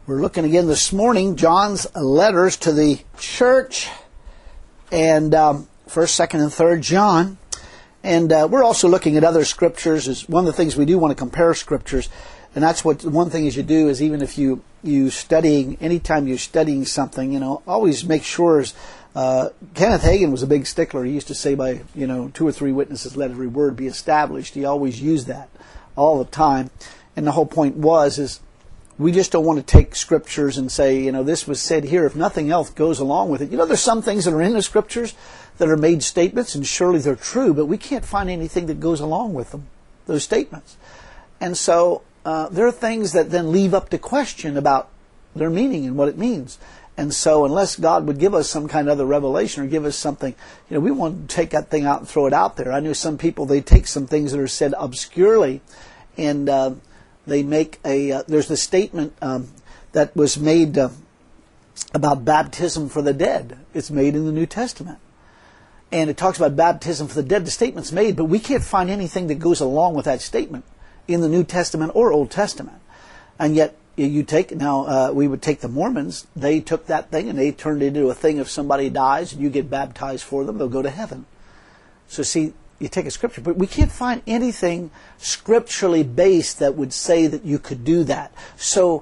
We're looking again this morning, John's letters to the church, and 1st, 2nd, and 3rd John. And we're also looking at other scriptures. Is one of the things we do want to compare scriptures, and that's what one thing is you do is even if you studying, anytime you're studying something, always make sure. Kenneth Hagin was a big stickler. He used to say by 2 or 3 witnesses let every word be established. He always used that all the time, and the whole point is we just don't want to take scriptures and say, this was said here if nothing else goes along with it. There's some things that are in the scriptures that are made statements, and surely they're true, but we can't find anything that goes along with them, those statements. And so there are things that then leave up to question about their meaning and what it means. And so unless God would give us some kind of other revelation or give us something, we want to take that thing out and throw it out there. I know some people, they take some things that are said obscurely and they make there's the statement that was made about baptism for the dead. It's made in the New Testament. And it talks about baptism for the dead. The statement's made, but we can't find anything that goes along with that statement in the New Testament or Old Testament. And yet, we would take the Mormons. They took that thing and they turned it into a thing. If somebody dies and you get baptized for them, they'll go to heaven. So see, you take a scripture, but we can't find anything scripturally based that would say that you could do that. So,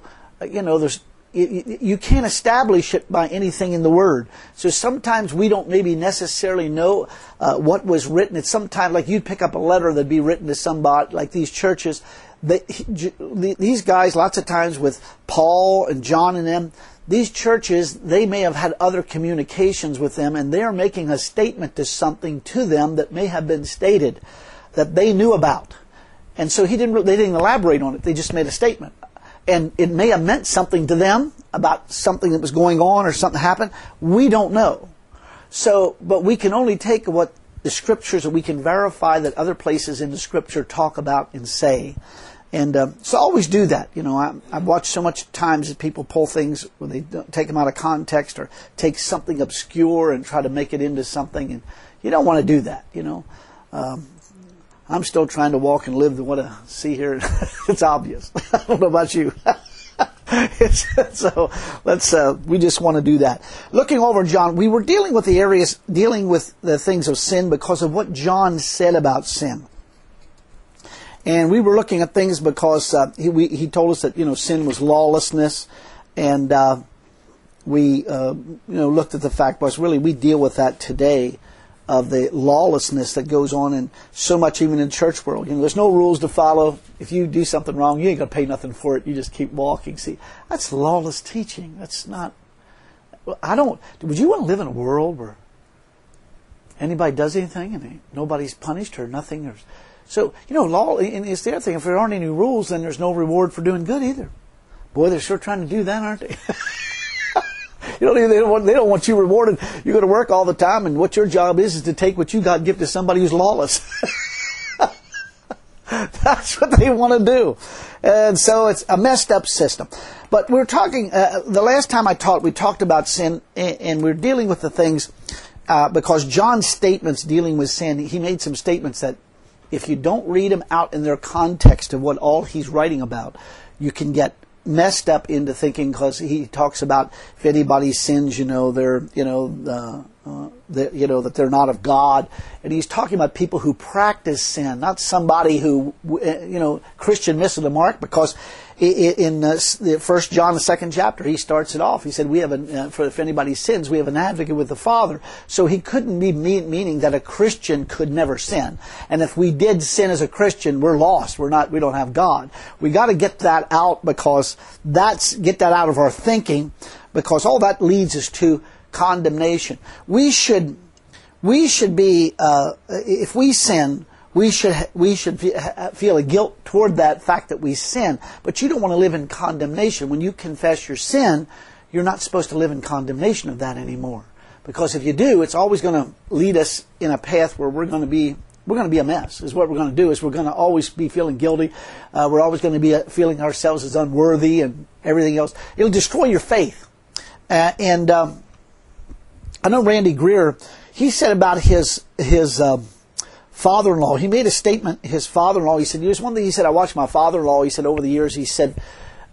you can't establish it by anything in the Word. So sometimes we don't maybe necessarily know what was written. It's sometimes like you'd pick up a letter that'd be written to somebody, like these churches. These guys, lots of times with Paul and John and them, these churches, they may have had other communications with them, and they're making a statement to something to them that may have been stated that they knew about. And so they didn't elaborate on it. They just made a statement. And it may have meant something to them about something that was going on or something happened. We don't know. So, but we can only take what the scriptures that we can verify that other places in the scripture talk about and say. And so always do that. I've watched so much times that people pull things when they don't take them out of context or take something obscure and try to make it into something. And you don't want to do that, I'm still trying to walk and live what I see here. It's obvious. I don't know about you. So we just want to do that. Looking over John, we were dealing with the things of sin because of what John said about sin. And we were looking at things because he told us that sin was lawlessness, and we looked at the fact was really we deal with that today of the lawlessness that goes on in so much even in church world. There's no rules to follow. If you do something wrong, you ain't gonna pay nothing for it. You just keep walking. See, that's lawless teaching. That's not. Would you want to live in a world where anybody does anything and nobody's punished or nothing? So, law, and it's the other thing, if there aren't any rules, then there's no reward for doing good either. Boy, they're sure trying to do that, aren't they? They don't want you rewarded. You go to work all the time, and what your job is to take what you got and give to somebody who's lawless. That's what they want to do. And so it's a messed up system. But we're talking, the last time I taught, we talked about sin, and we're dealing with the things, because John's statements dealing with sin, he made some statements that if you don't read them out in their context of what all he's writing about, you can get messed up into thinking, because he talks about if anybody sins, they're that they're not of God, and he's talking about people who practice sin, not somebody who Christian misses the mark, because in the 1 John, the 2nd chapter, he starts it off. He said, "We have if anybody sins, we have an advocate with the Father." So he couldn't be meaning that a Christian could never sin. And if we did sin as a Christian, we're lost. We don't have God. We got to get that out get that out of our thinking, because all that leads us to condemnation. We should be if we sin, we should feel a guilt toward that fact that we sin. But you don't want to live in condemnation. When you confess your sin, you're not supposed to live in condemnation of that anymore. Because if you do, it's always going to lead us in a path where we're going to be a mess. Is what we're going to do. Is we're going to always be feeling guilty. We're always going to be feeling ourselves as unworthy and everything else. It'll destroy your faith. And I know Randy Greer, he said about his father-in-law, he made a statement, his father-in-law, he said, there's one thing he said, I watched my father-in-law, he said, over the years, he said,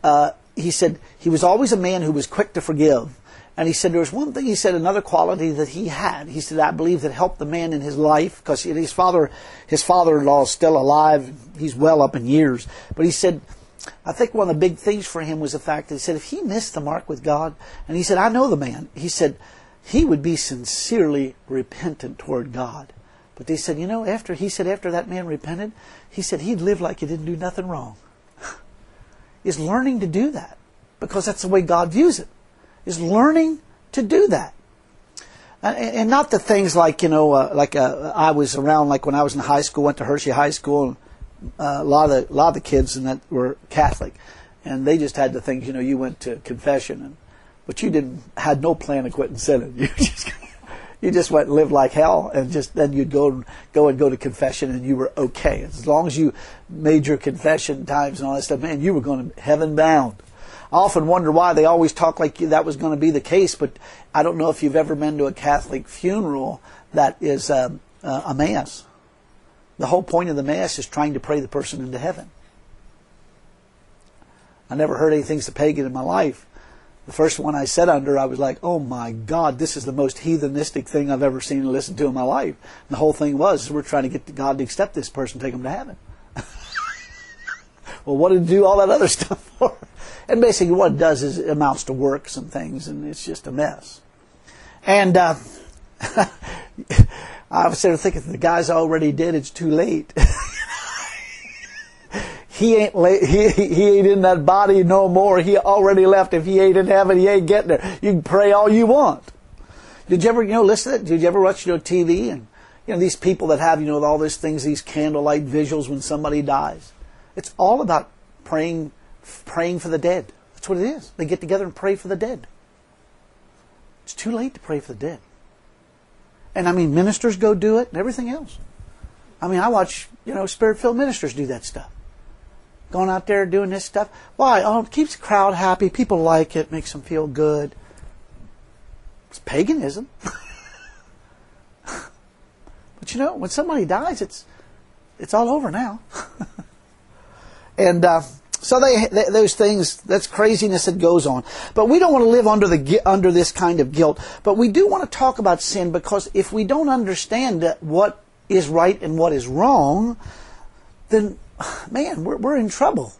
he said he was always a man who was quick to forgive. And he said there was one thing, he said, another quality that he had. He said, I believe that helped the man in his life, because his father-in-law is still alive. He's well up in years. But he said, I think one of the big things for him was the fact that he said if he missed the mark with God, and he said, I know the man. He said, he would be sincerely repentant toward God. But they said, after that man repented, he said he'd live like he didn't do nothing wrong. Is learning to do that, because that's the way God views it. Is learning to do that. And not the things like, I was around, like when I was in high school, went to Hershey High School, and a lot of the kids in that were Catholic. And they just had the things, you went to confession, but you had no plan of quitting sinning. You just went and lived like hell, and then you'd go to confession, and you were okay. As long as you made your confession times and all that stuff, man, you were going to heaven bound. I often wonder why they always talk like that was going to be the case, but I don't know if you've ever been to a Catholic funeral that is a mass. The whole point of the mass is trying to pray the person into heaven. I never heard anything so pagan in my life. The first one I sat under, I was like, oh my God, this is the most heathenistic thing I've ever seen and listened to in my life. And the whole thing was, we're trying to get God to accept this person, take him to heaven. Well, what did it do all that other stuff for? And basically what it does is it amounts to works and things, and it's just a mess. And I was sitting thinking, the guy's already dead, it's too late. He ain't in that body no more. He already left. If he ain't in heaven, he ain't getting there. You can pray all you want. Did you ever, listen to it? Did you ever watch, TV and, these people that have, all these things, these candlelight visuals when somebody dies? It's all about praying for the dead. That's what it is. They get together and pray for the dead. It's too late to pray for the dead. And ministers go do it and everything else. I watch, Spirit-filled ministers do that stuff. Going out there doing this stuff. Why? Oh, it keeps the crowd happy. People like it. Makes them feel good. It's paganism. But when somebody dies, it's all over now. And so those things, that's craziness that goes on. But we don't want to live under this kind of guilt. But we do want to talk about sin, because if we don't understand what is right and what is wrong, then man, we're in trouble.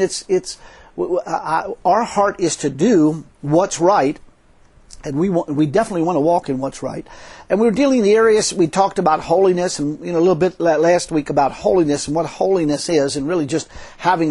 Our heart is to do what's right, and we definitely want to walk in what's right. And we're dealing in the areas we talked about holiness, and a little bit last week about holiness and what holiness is, and really just having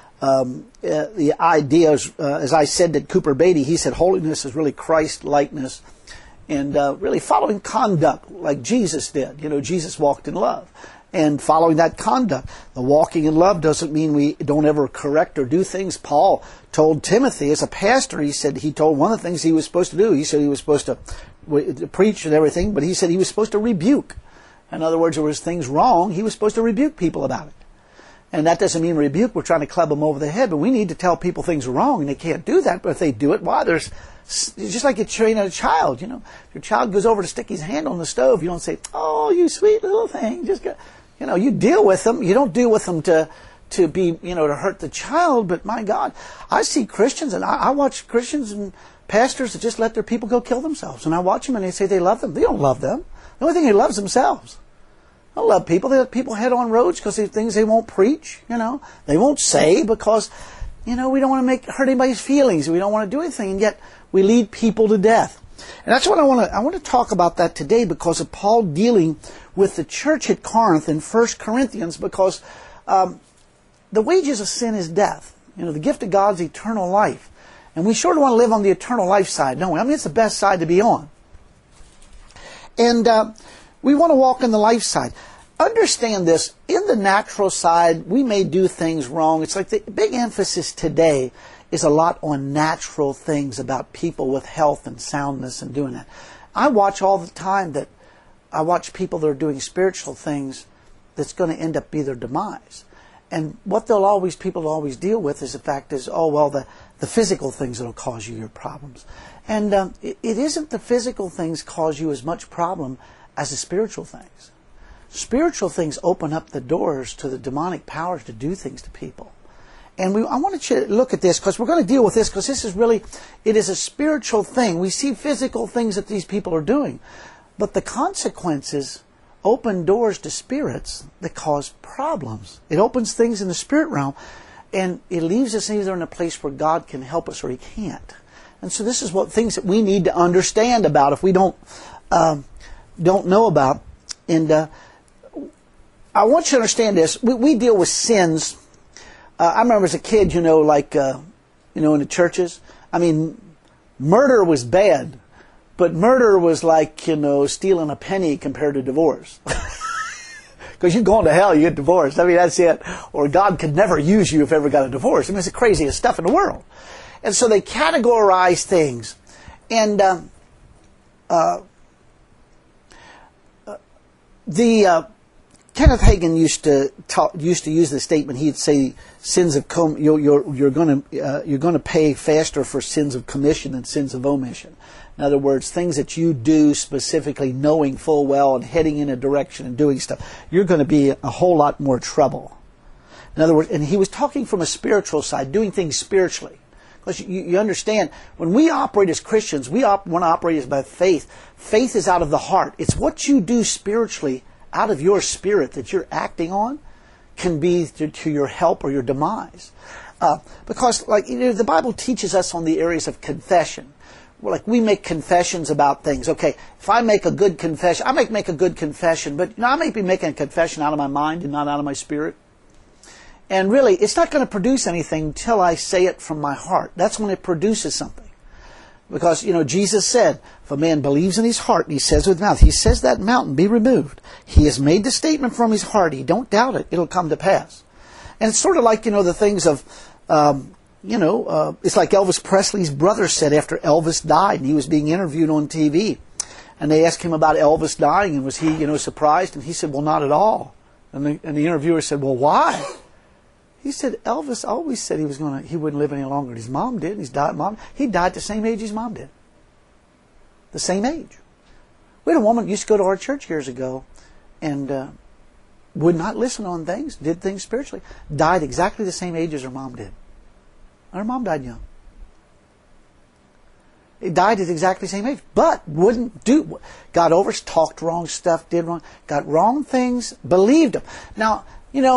the ideas. As I said to Cooper Beatty, he said holiness is really Christ likeness, and really following conduct like Jesus did. Jesus walked in love. And following that conduct. The walking in love doesn't mean we don't ever correct or do things. Paul told Timothy, as a pastor, he told one of the things he was supposed to do. He said he was supposed to preach and everything, but he said he was supposed to rebuke. In other words, there was things wrong. He was supposed to rebuke people about it. And that doesn't mean rebuke. We're trying to club them over the head, but we need to tell people things are wrong, and they can't do that. But if they do it, why? It's just like you train a child. If your child goes over to stick his hand on the stove, you don't say, "Oh, you sweet little thing, just go." You deal with them. You don't deal with them to be, to hurt the child. But my God, I see Christians, and I watch Christians and pastors that just let their people go kill themselves. And I watch them, and they say they love them. They don't love them. The only thing they love is themselves. They don't love people. They let people head on roads because of things they won't preach. They won't say because, we don't want to hurt anybody's feelings. We don't want to do anything, and yet we lead people to death. And that's what I want to talk about that today, because of Paul dealing with the church at Corinth in 1 Corinthians, because the wages of sin is death. The gift of God is eternal life. And we sure want to live on the eternal life side, don't we? It's the best side to be on. And we want to walk in the life side. Understand this, in the natural side, we may do things wrong. It's like the big emphasis today is a lot on natural things about people with health and soundness and doing that. I watch all the time that I watch people that are doing spiritual things that's going to end up be their demise. And what people will always deal with is the fact is, the physical things that will cause you your problems. And it isn't the physical things cause you as much problem as the spiritual things. Spiritual things open up the doors to the demonic powers to do things to people. And I want you to look at this because we're going to deal with this because this is really, it is a spiritual thing. We see physical things that these people are doing. But the consequences open doors to spirits that cause problems. It opens things in the spirit realm and it leaves us either in a place where God can help us or He can't. And so this is what things that we need to understand about if we don't know about. And I want you to understand this. We deal with sins. I remember as a kid, in the churches, I mean, murder was bad, but murder was like, stealing a penny compared to divorce. Because you're going to hell, you get divorced. I mean, that's it. Or God could never use you if you ever got a divorce. I mean, it's the craziest stuff in the world. And so they categorize things. And Kenneth Hagin used to use the statement. He'd say, "Sins of you're going to pay faster for sins of commission than sins of omission." In other words, things that you do specifically, knowing full well and heading in a direction and doing stuff, you're going to be a whole lot more trouble. In other words, and he was talking from a spiritual side, doing things spiritually. Because you understand, when we operate as Christians, we want to operate by faith. Faith is out of the heart. It's what you do spiritually out of your spirit that you're acting on can be to your help or your demise. Because the Bible teaches us on the areas of confession. We make confessions about things. Okay, if I make a good confession, I might make a good confession, but I may be making a confession out of my mind and not out of my spirit. And really, it's not going to produce anything until I say it from my heart. That's when it produces something. Because, Jesus said, if a man believes in his heart and he says with his mouth, he says that mountain be removed. He has made the statement from his heart. He don't doubt it. It'll come to pass. And it's sort of like, the things of, it's like Elvis Presley's brother said after Elvis died and he was being interviewed on TV. And they asked him about Elvis dying and was he, surprised? And he said, well, not at all. And the interviewer said, well, why? He said, Elvis always said he wouldn't live any longer. His mom did. He died the same age his mom did. The same age. We had a woman who used to go to our church years ago and would not listen on things, did things spiritually, died exactly the same age as her mom did. And her mom died young. He died at exactly the same age, but wouldn't do, got over, talked wrong stuff, did wrong, got wrong things, believed them. Now,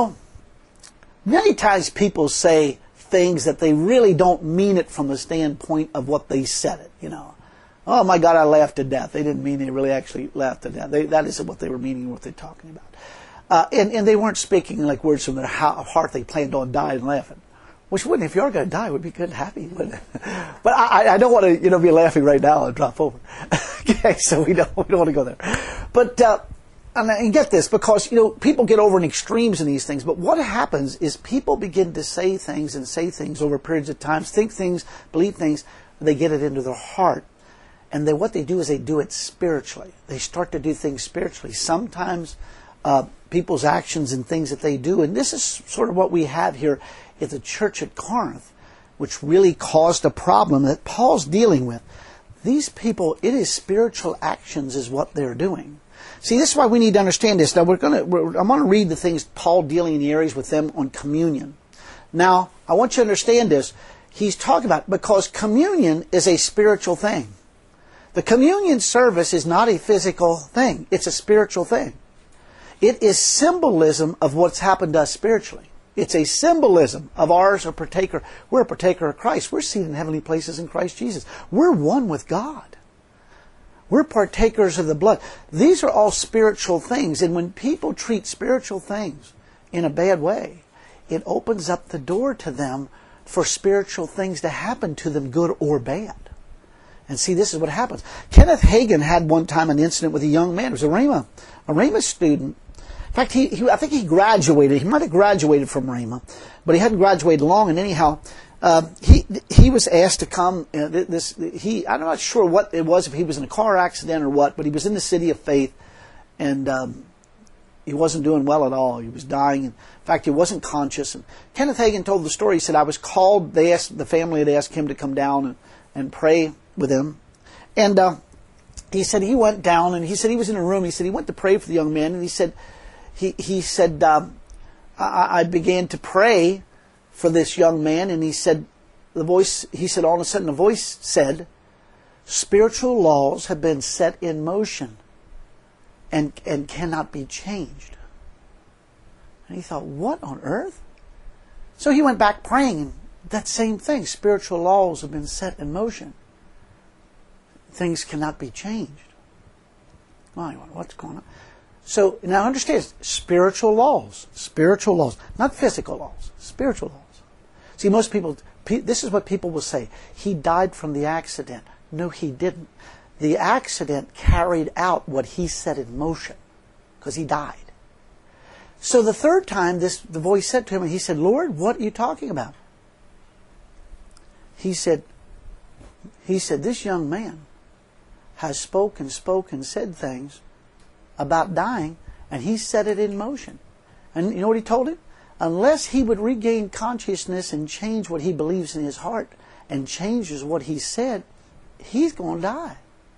many times people say things that they really don't mean it from the standpoint of what they said it, Oh my God, I laughed to death. They didn't mean they really actually laughed to death. That isn't what they were meaning, what they're talking about. And they weren't speaking like words from their heart. They planned on dying and laughing. Which wouldn't, if you are going to die, would be good and happy, wouldn't it? But I don't want to, be laughing right now and drop over. Okay, so we don't want to go there. But, and get this, because, people get over in extremes in these things, but what happens is people begin to say things over periods of time, think things, believe things, they get it into their heart. And then what they do is they do it spiritually. They start to do things spiritually. Sometimes people's actions and things that they do, and this is sort of what we have here at the church at Corinth, which really caused a problem that Paul's dealing with. These people, it is spiritual actions is what they're doing. See, this is why we need to understand this. Now, I'm going to read the things Paul dealing in the areas with them on communion. Now, I want you to understand this. He's talking about, because communion is a spiritual thing. The communion service is not a physical thing. It's a spiritual thing. It is symbolism of what's happened to us spiritually. It's a symbolism of ours, a partaker. We're a partaker of Christ. We're seated in heavenly places in Christ Jesus. We're one with God. We're partakers of the blood. These are all spiritual things. And when people treat spiritual things in a bad way, it opens up the door to them for spiritual things to happen to them, good or bad. And see, this is what happens. Kenneth Hagin had one time an incident with a young man. It was a Rhema student. In fact, I think he graduated. He might have graduated from Rhema, but he hadn't graduated long. And anyhow, he was asked to come. I'm not sure what it was, if he was in a car accident or what, but he was in the City of Faith, and he wasn't doing well at all. He was dying. In fact, he wasn't conscious. And Kenneth Hagin told the story. He said, I was called. The family had asked him to come down and pray with him. And he said he went down, and he said he was in a room. He said he went to pray for the young man, and he said, I began to pray for this young man, and he said, all of a sudden the voice said, spiritual laws have been set in motion and cannot be changed. And he thought, what on earth? So he went back praying, and that same thing, spiritual laws have been set in motion. Things cannot be changed. Well, what's going on? So now understand, spiritual laws, not physical laws, spiritual laws. See, most people, this is what people will say. He died from the accident. No, he didn't. The accident carried out what he set in motion, because he died. So the third time, the voice said to him, and he said, Lord, what are you talking about? He said, this young man has spoken, said things about dying, and he set it in motion. And you know what he told him? Unless he would regain consciousness and change what he believes in his heart and changes what he said, he's going to die.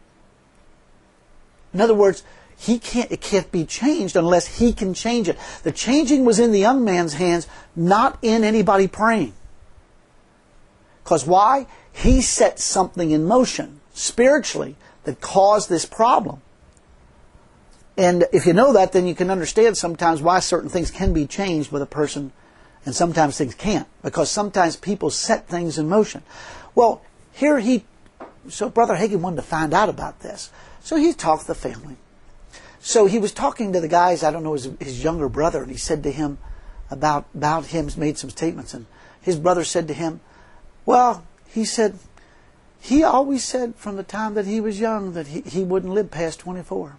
In other words, it can't be changed unless he can change it. The changing was in the young man's hands, not in anybody praying. Because why? He set something in motion spiritually that caused this problem. And if you know that, then you can understand sometimes why certain things can be changed with a person and sometimes things can't. Because sometimes people set things in motion. Well, so Brother Hagin wanted to find out about this. So he talked to the family. So he was talking to the guys, I don't know, his younger brother, and he said to him about him, made some statements. And his brother said to him, well, he said, he always said from the time that he was young that he wouldn't live past 24.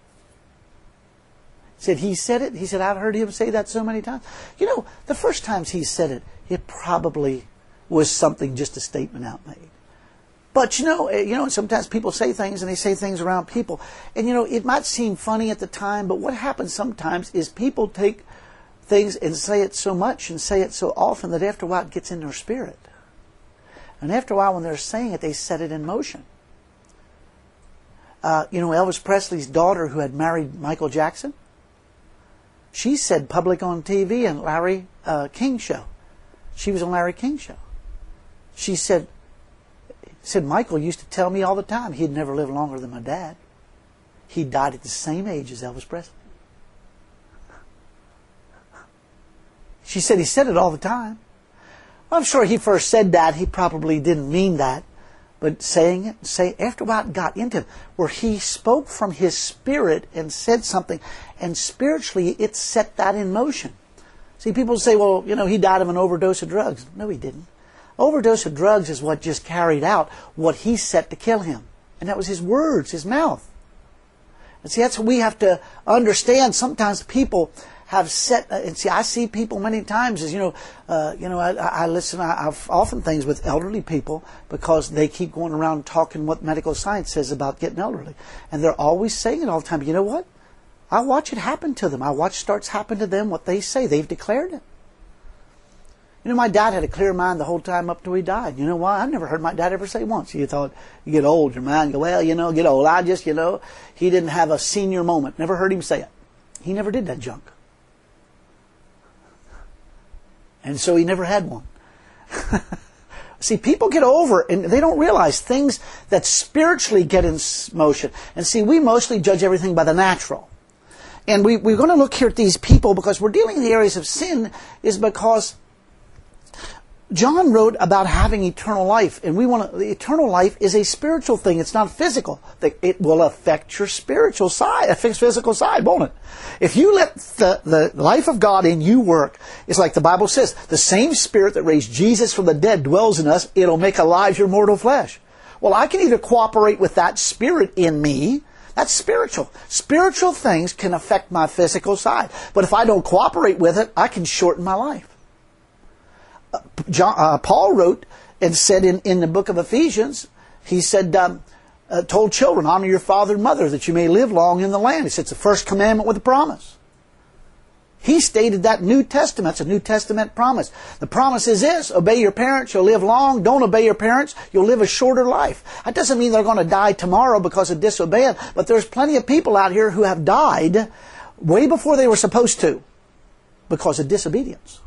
He said it. He said, I've heard him say that so many times. You know, the first times he said it, it probably was something, just a statement out made. But you know, sometimes people say things and they say things around people. And it might seem funny at the time, but what happens sometimes is people take things and say it so much and say it so often that after a while it gets in their spirit. And after a while when they're saying it, they set it in motion. Elvis Presley's daughter, who had married Michael Jackson, she said public on TV in Larry King's show. She was on Larry King's show. She said, Michael used to tell me all the time he'd never live longer than my dad. He died at the same age as Elvis Presley. She said he said it all the time. Well, I'm sure he first said that. He probably didn't mean that. But after a while it got into him, where he spoke from his spirit and said something, and spiritually it set that in motion. See, people say, well, he died of an overdose of drugs. No, he didn't. Overdose of drugs is what just carried out what he set to kill him. And that was his words, his mouth. And see, that's what we have to understand. Sometimes people have set, and see, I see people many times as, I listen, I've often things with elderly people because they keep going around talking what medical science says about getting elderly. And they're always saying it all the time. But you know what? I watch it happen to them. I watch starts happen to them, what they say. They've declared it. My dad had a clear mind the whole time up till he died. You know why? I never heard my dad ever say once. You thought, you get old, your mind go, well, get old. I just, he didn't have a senior moment. Never heard him say it. He never did that junk. And so he never had one. See, people get over and they don't realize things that spiritually get in motion. And see, we mostly judge everything by the natural. And we're going to look here at these people because we're dealing in the areas of sin is because John wrote about having eternal life, and the eternal life is a spiritual thing. It's not physical. It will affect your spiritual side, affect physical side, won't it? If you let the life of God in you work, it's like the Bible says, the same Spirit that raised Jesus from the dead dwells in us. It'll make alive your mortal flesh. Well, I can either cooperate with that Spirit in me. That's spiritual. Spiritual things can affect my physical side. But if I don't cooperate with it, I can shorten my life. Paul wrote and said in the book of Ephesians, he said, told children, honor your father and mother that you may live long in the land. He said it's the first commandment with a promise. He stated that New Testament. It's a New Testament promise. The promise is this: obey your parents, you'll live long. Don't obey your parents, you'll live a shorter life. That doesn't mean they're going to die tomorrow because of disobeying, but there's plenty of people out here who have died way before they were supposed to because of disobedience.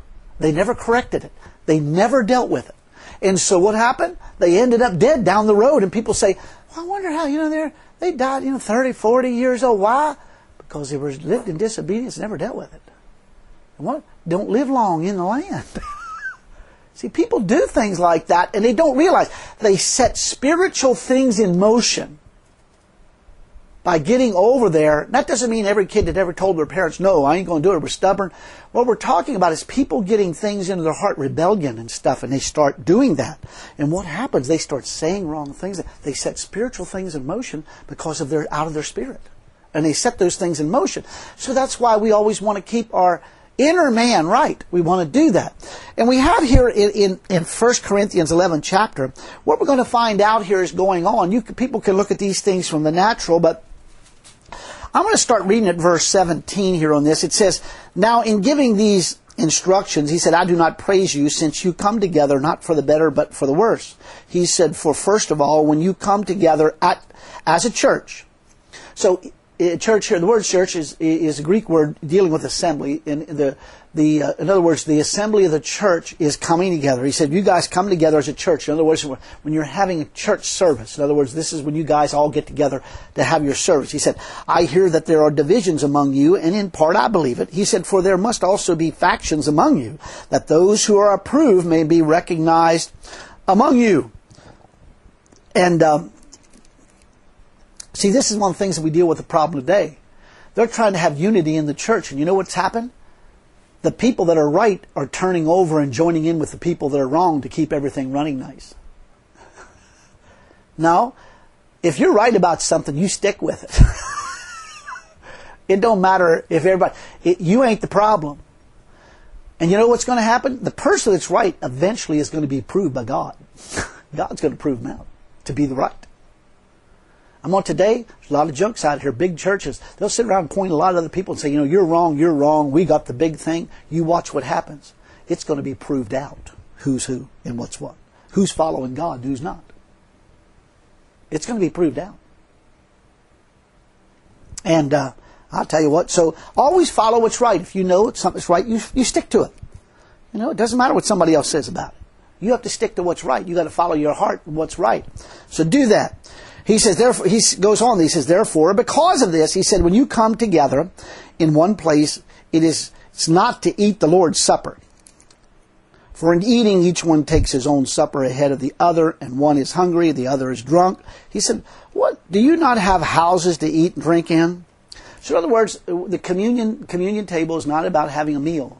They never corrected it. They never dealt with it. And so what happened? They ended up dead down the road. And people say, well, I wonder how, they died, 30, 40 years old. Why? Because they were lived in disobedience and never dealt with it. And what? Don't live long in the land. See, people do things like that and they don't realize. They set spiritual things in motion by getting over there. That doesn't mean every kid that ever told their parents, no, I ain't going to do it, we're stubborn. What we're talking about is people getting things into their heart, rebellion and stuff, and they start doing that. And what happens? They start saying wrong things. They set spiritual things in motion because of their out of their spirit. And they set those things in motion. So that's why we always want to keep our inner man right. We want to do that. And we have here in 1 Corinthians 11 chapter, what we're going to find out here is going on. People can look at these things from the natural, but I'm going to start reading at verse 17 here on this. It says, now in giving these instructions, he said, I do not praise you since you come together not for the better but for the worse. He said, for first of all, when you come together as a church. So church here, the word church is a Greek word dealing with assembly. In other words, the assembly of the church is coming together. He said, you guys come together as a church. In other words, when you're having a church service. In other words, this is when you guys all get together to have your service. He said, I hear that there are divisions among you, and in part I believe it. He said, for there must also be factions among you, that those who are approved may be recognized among you. And see, this is one of the things that we deal with the problem today. They're trying to have unity in the church, and you know what's happened? The people that are right are turning over and joining in with the people that are wrong to keep everything running nice. Now, if you're right about something, you stick with it. It don't matter if everybody... you ain't the problem. And you know what's going to happen? The person that's right eventually is going to be proved by God. God's going to prove them out to be the right. I'm on today, there's a lot of junks out here, big churches. They'll sit around and point at a lot of other people and say, you're wrong, we got the big thing. You watch what happens. It's going to be proved out who's who and what's what. Who's following God and who's not. It's going to be proved out. And I'll tell you what, so always follow what's right. If you know something's right, you stick to it. It doesn't matter what somebody else says about it. You have to stick to what's right. You got to follow your heart and what's right. So do that. He says, therefore, he goes on, he says, therefore, because of this, he said, when you come together in one place, it's not to eat the Lord's Supper. For in eating, each one takes his own supper ahead of the other, and one is hungry, the other is drunk. He said, what, do you not have houses to eat and drink in? So in other words, the communion table is not about having a meal.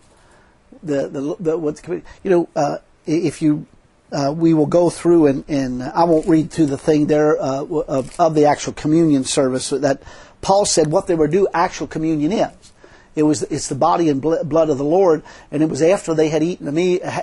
If you... we will go through and I won't read through the thing there of the actual communion service that Paul said what they were do actual communion is. It's the body and blood of the Lord, and it was after they had eaten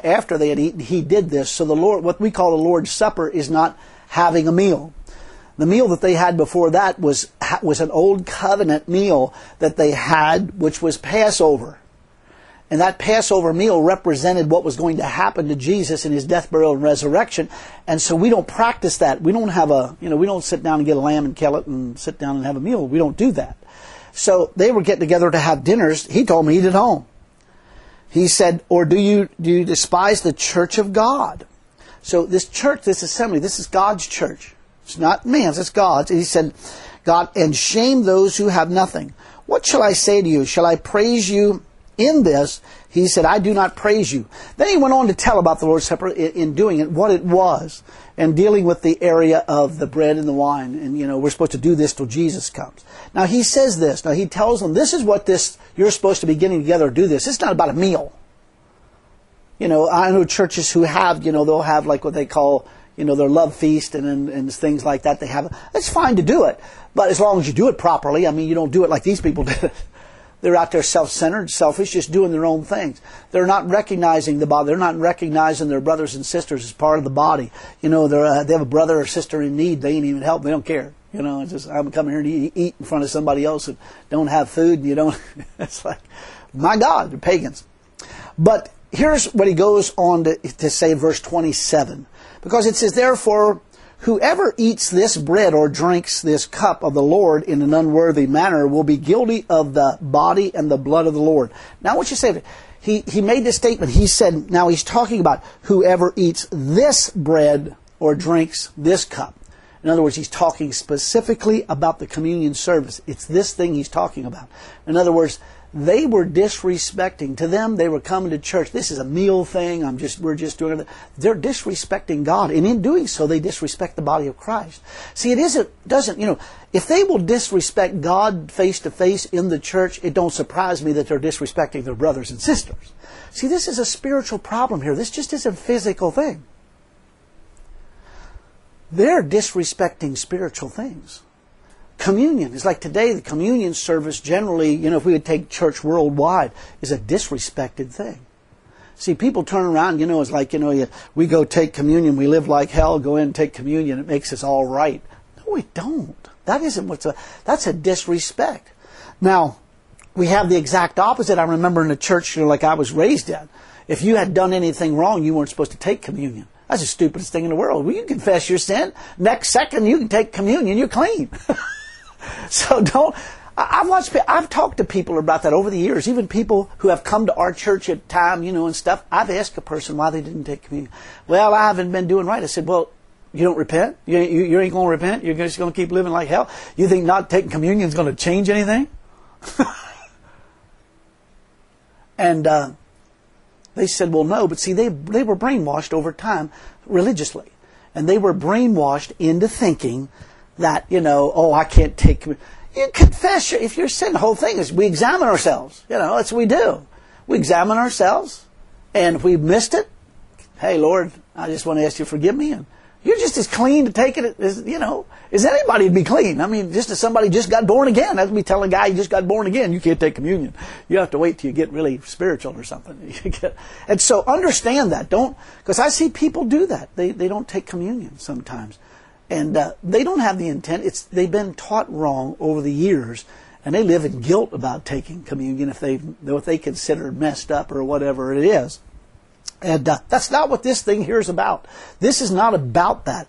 he did this. So the Lord, what we call the Lord's Supper, is not having a meal. The meal that they had before that was an old covenant meal that they had, which was Passover. And that Passover meal represented what was going to happen to Jesus in his death, burial, and resurrection. And so we don't practice that. We don't have we don't sit down and get a lamb and kill it and sit down and have a meal. We don't do that. So they were getting together to have dinners. He told me, eat at home. He said, or do you despise the church of God? So this church, this assembly, this is God's church. It's not man's, it's God's. And he said, God, and shame those who have nothing. What shall I say to you? Shall I praise you in this? He said, I do not praise you. Then he went on to tell about the Lord's Supper in doing it, what it was, and dealing with the area of the bread and the wine. And, we're supposed to do this till Jesus comes. Now, he says this. Now, he tells them, this is what you're supposed to be getting together to do this. It's not about a meal. I know churches who have, they'll have like what they call, their love feast and things like that. It's fine to do it. But as long as you do it properly, you don't do it like these people did it. They're out there self-centered, selfish, just doing their own things. They're not recognizing the body. They're not recognizing their brothers and sisters as part of the body. They have a brother or sister in need. They ain't even help. They don't care. It's just, I'm coming here to eat in front of somebody else who don't have food. And you don't. It's like, my God, they're pagans. But here's what he goes on to say in verse 27. Because it says, therefore, whoever eats this bread or drinks this cup of the Lord in an unworthy manner will be guilty of the body and the blood of the Lord. Now, what you say, he made this statement. He said, now he's talking about whoever eats this bread or drinks this cup. In other words, he's talking specifically about the communion service. It's this thing he's talking about. In other words, they were disrespecting. To them, they were coming to church. This is a meal thing. We're just doing it. They're disrespecting God. And in doing so, they disrespect the body of Christ. See, if they will disrespect God face to face in the church, it don't surprise me that they're disrespecting their brothers and sisters. See, this is a spiritual problem here. This just isn't a physical thing. They're disrespecting spiritual things. Communion is like today, the communion service generally, if we would take church worldwide, is a disrespected thing. See, people turn around, it's like, we go take communion, we live like hell, go in and take communion, it makes us all right. No, we don't. That isn't that's a disrespect. Now, we have the exact opposite. I remember in a church like I was raised in, if you had done anything wrong, you weren't supposed to take communion. That's the stupidest thing in the world. Well, you confess your sin. Next second, you can take communion. You're clean. So I've talked to people about that over the years. Even people who have come to our church at time, and stuff. I've asked a person why they didn't take communion. Well, I haven't been doing right. I said, well, you don't repent? You ain't going to repent? You're just going to keep living like hell? You think not taking communion is going to change anything? And they said, well, no. But see, they were brainwashed over time religiously. And they were brainwashed into thinking that, I can't take communion. You confess if you're sin. The whole thing is we examine ourselves. That's what we do. We examine ourselves. And if we've missed it, hey, Lord, I just want to ask you to forgive me. And you're just as clean to take it as anybody to be clean. I mean, just as somebody just got born again. That's me telling a guy you just got born again. You can't take communion. You have to wait till you get really spiritual or something. And so understand that. Because I see people do that. They don't take communion sometimes. And they don't have the intent. They've been taught wrong over the years, and they live in guilt about taking communion if what they consider messed up or whatever it is. And that's not what this thing here is about. This is not about that.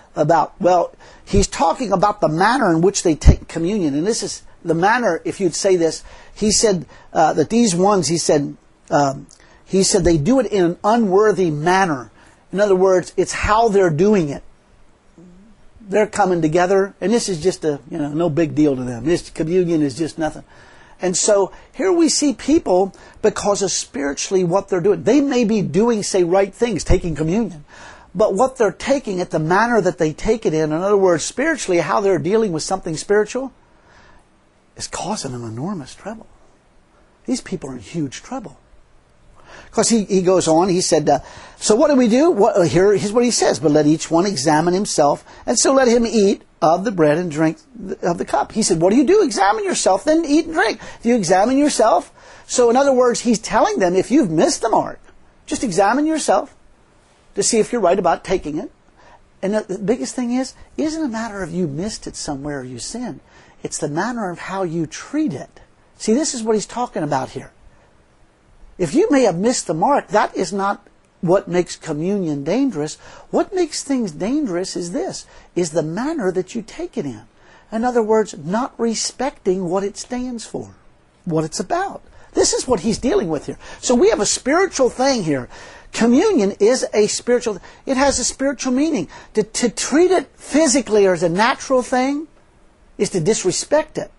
He's talking about the manner in which they take communion, and this is the manner. If you'd say this, he said that these ones. He said they do it in an unworthy manner. In other words, it's how they're doing it. They're coming together, and this is just no big deal to them. This communion is just nothing. And so here we see people, because of spiritually what they're doing. They may be doing, right things, taking communion. But what they're taking it, the manner that they take it in other words, spiritually, how they're dealing with something spiritual, is causing them enormous trouble. These people are in huge trouble. Because he goes on, he said, so what do we do? Here's what he says, but let each one examine himself, and so let him eat of the bread and drink of the cup. He said, what do you do? Examine yourself, then eat and drink. Do you examine yourself? So in other words, he's telling them, if you've missed the mark, just examine yourself to see if you're right about taking it. And the biggest thing isn't a matter of you missed it somewhere or you sinned. It's the manner of how you treat it. See, this is what he's talking about here. If you may have missed the mark, that is not what makes communion dangerous. What makes things dangerous is the manner that you take it in. In other words, not respecting what it stands for, what it's about. This is what he's dealing with here. So we have a spiritual thing here. Communion is a spiritual, it has a spiritual meaning. To treat it physically or as a natural thing is to disrespect it.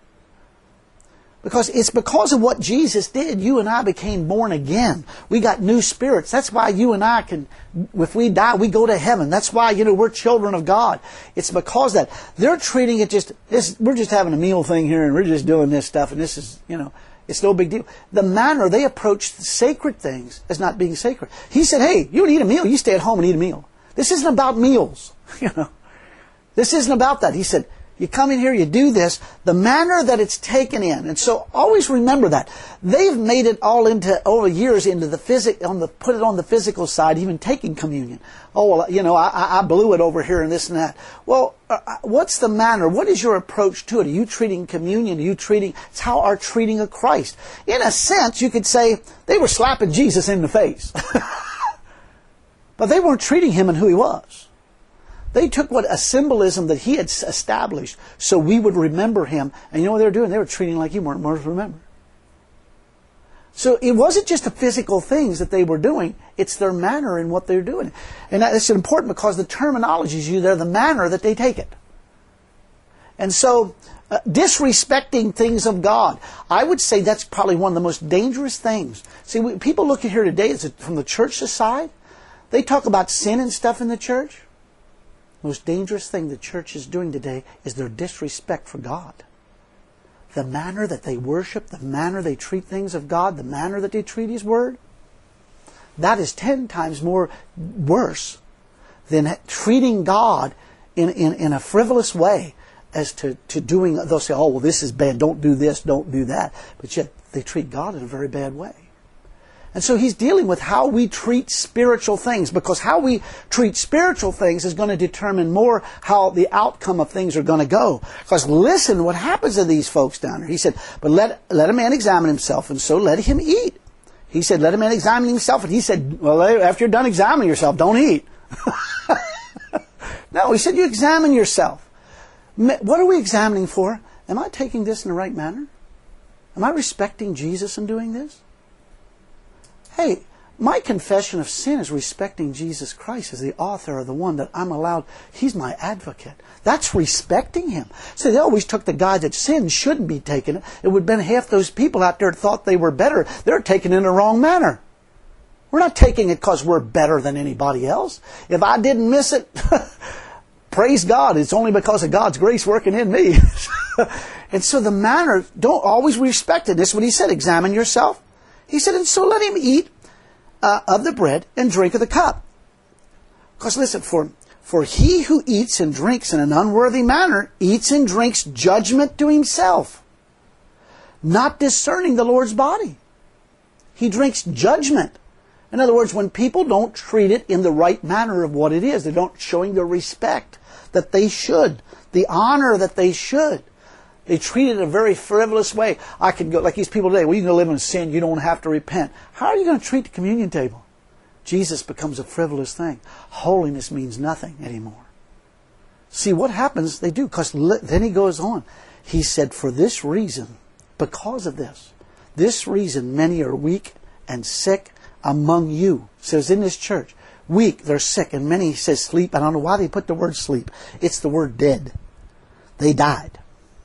Because it's because of what Jesus did, you and I became born again. We got new spirits. That's why you and I if we die, we go to heaven. That's why, we're children of God. It's because that. They're treating it we're just having a meal thing here and we're just doing this stuff and this is, it's no big deal. The manner they approach sacred things as not being sacred. He said, hey, you don't eat a meal, you stay at home and eat a meal. This isn't about meals. This isn't about that. He said, you come in here, you do this, the manner that it's taken in. And so always remember that. They've made it all over years into put it on the physical side, even taking communion. Oh, well, I blew it over here and this and that. Well, what's the manner? What is your approach to it? Are you treating communion? It's how are treating of Christ. In a sense, you could say they were slapping Jesus in the face. But they weren't treating him and who he was. They took a symbolism that he had established so we would remember him. And you know what they were doing? They were treating like you weren't worth remembering. So it wasn't just the physical things that they were doing, it's their manner in what they're doing. And that's important because the terminology is used there, the manner that they take it. And so, disrespecting things of God, I would say that's probably one of the most dangerous things. See, people look at here today from the church side, they talk about sin and stuff in the church. The most dangerous thing the church is doing today is their disrespect for God. The manner that they worship, the manner they treat things of God, the manner that they treat His Word, that is 10 times more worse than treating God in a frivolous way as to doing, they'll say, oh, well, this is bad, don't do this, don't do that. But yet they treat God in a very bad way. And so he's dealing with how we treat spiritual things, because how we treat spiritual things is going to determine more how the outcome of things are going to go. Because listen, what happens to these folks down there? He said, but let a man examine himself, and so let him eat. He said, let a man examine himself, and he said, well, after you're done examining yourself, don't eat. No, he said, you examine yourself. What are we examining for? Am I taking this in the right manner? Am I respecting Jesus in doing this? Hey, my confession of sin is respecting Jesus Christ as the author, or the one that I'm allowed. He's my advocate. That's respecting Him. So they always took the guy that sinned shouldn't be taken. It would have been half those people out there that thought they were better. They're taking it in the wrong manner. We're not taking it because we're better than anybody else. If I didn't miss it, praise God, it's only because of God's grace working in me. And so the manner, don't always respect it. This is what he said, examine yourself. He said, and so let him eat of the bread and drink of the cup. Because listen, for he who eats and drinks in an unworthy manner eats and drinks judgment to himself, not discerning the Lord's body. He drinks judgment. In other words, when people don't treat it in the right manner of what it is, they don't showing the respect that they should, the honor that they should. They treat it in a very frivolous way. I can go, like these people today, well, you can live in sin, you don't have to repent. How are you going to treat the communion table? Jesus becomes a frivolous thing. Holiness means nothing anymore. See, what happens, they do, because then he goes on. He said, for this reason, because of this reason, many are weak and sick among you. It says in this church, weak, they're sick, and many, he says, sleep. I don't know why they put the word sleep. It's the word dead. They died.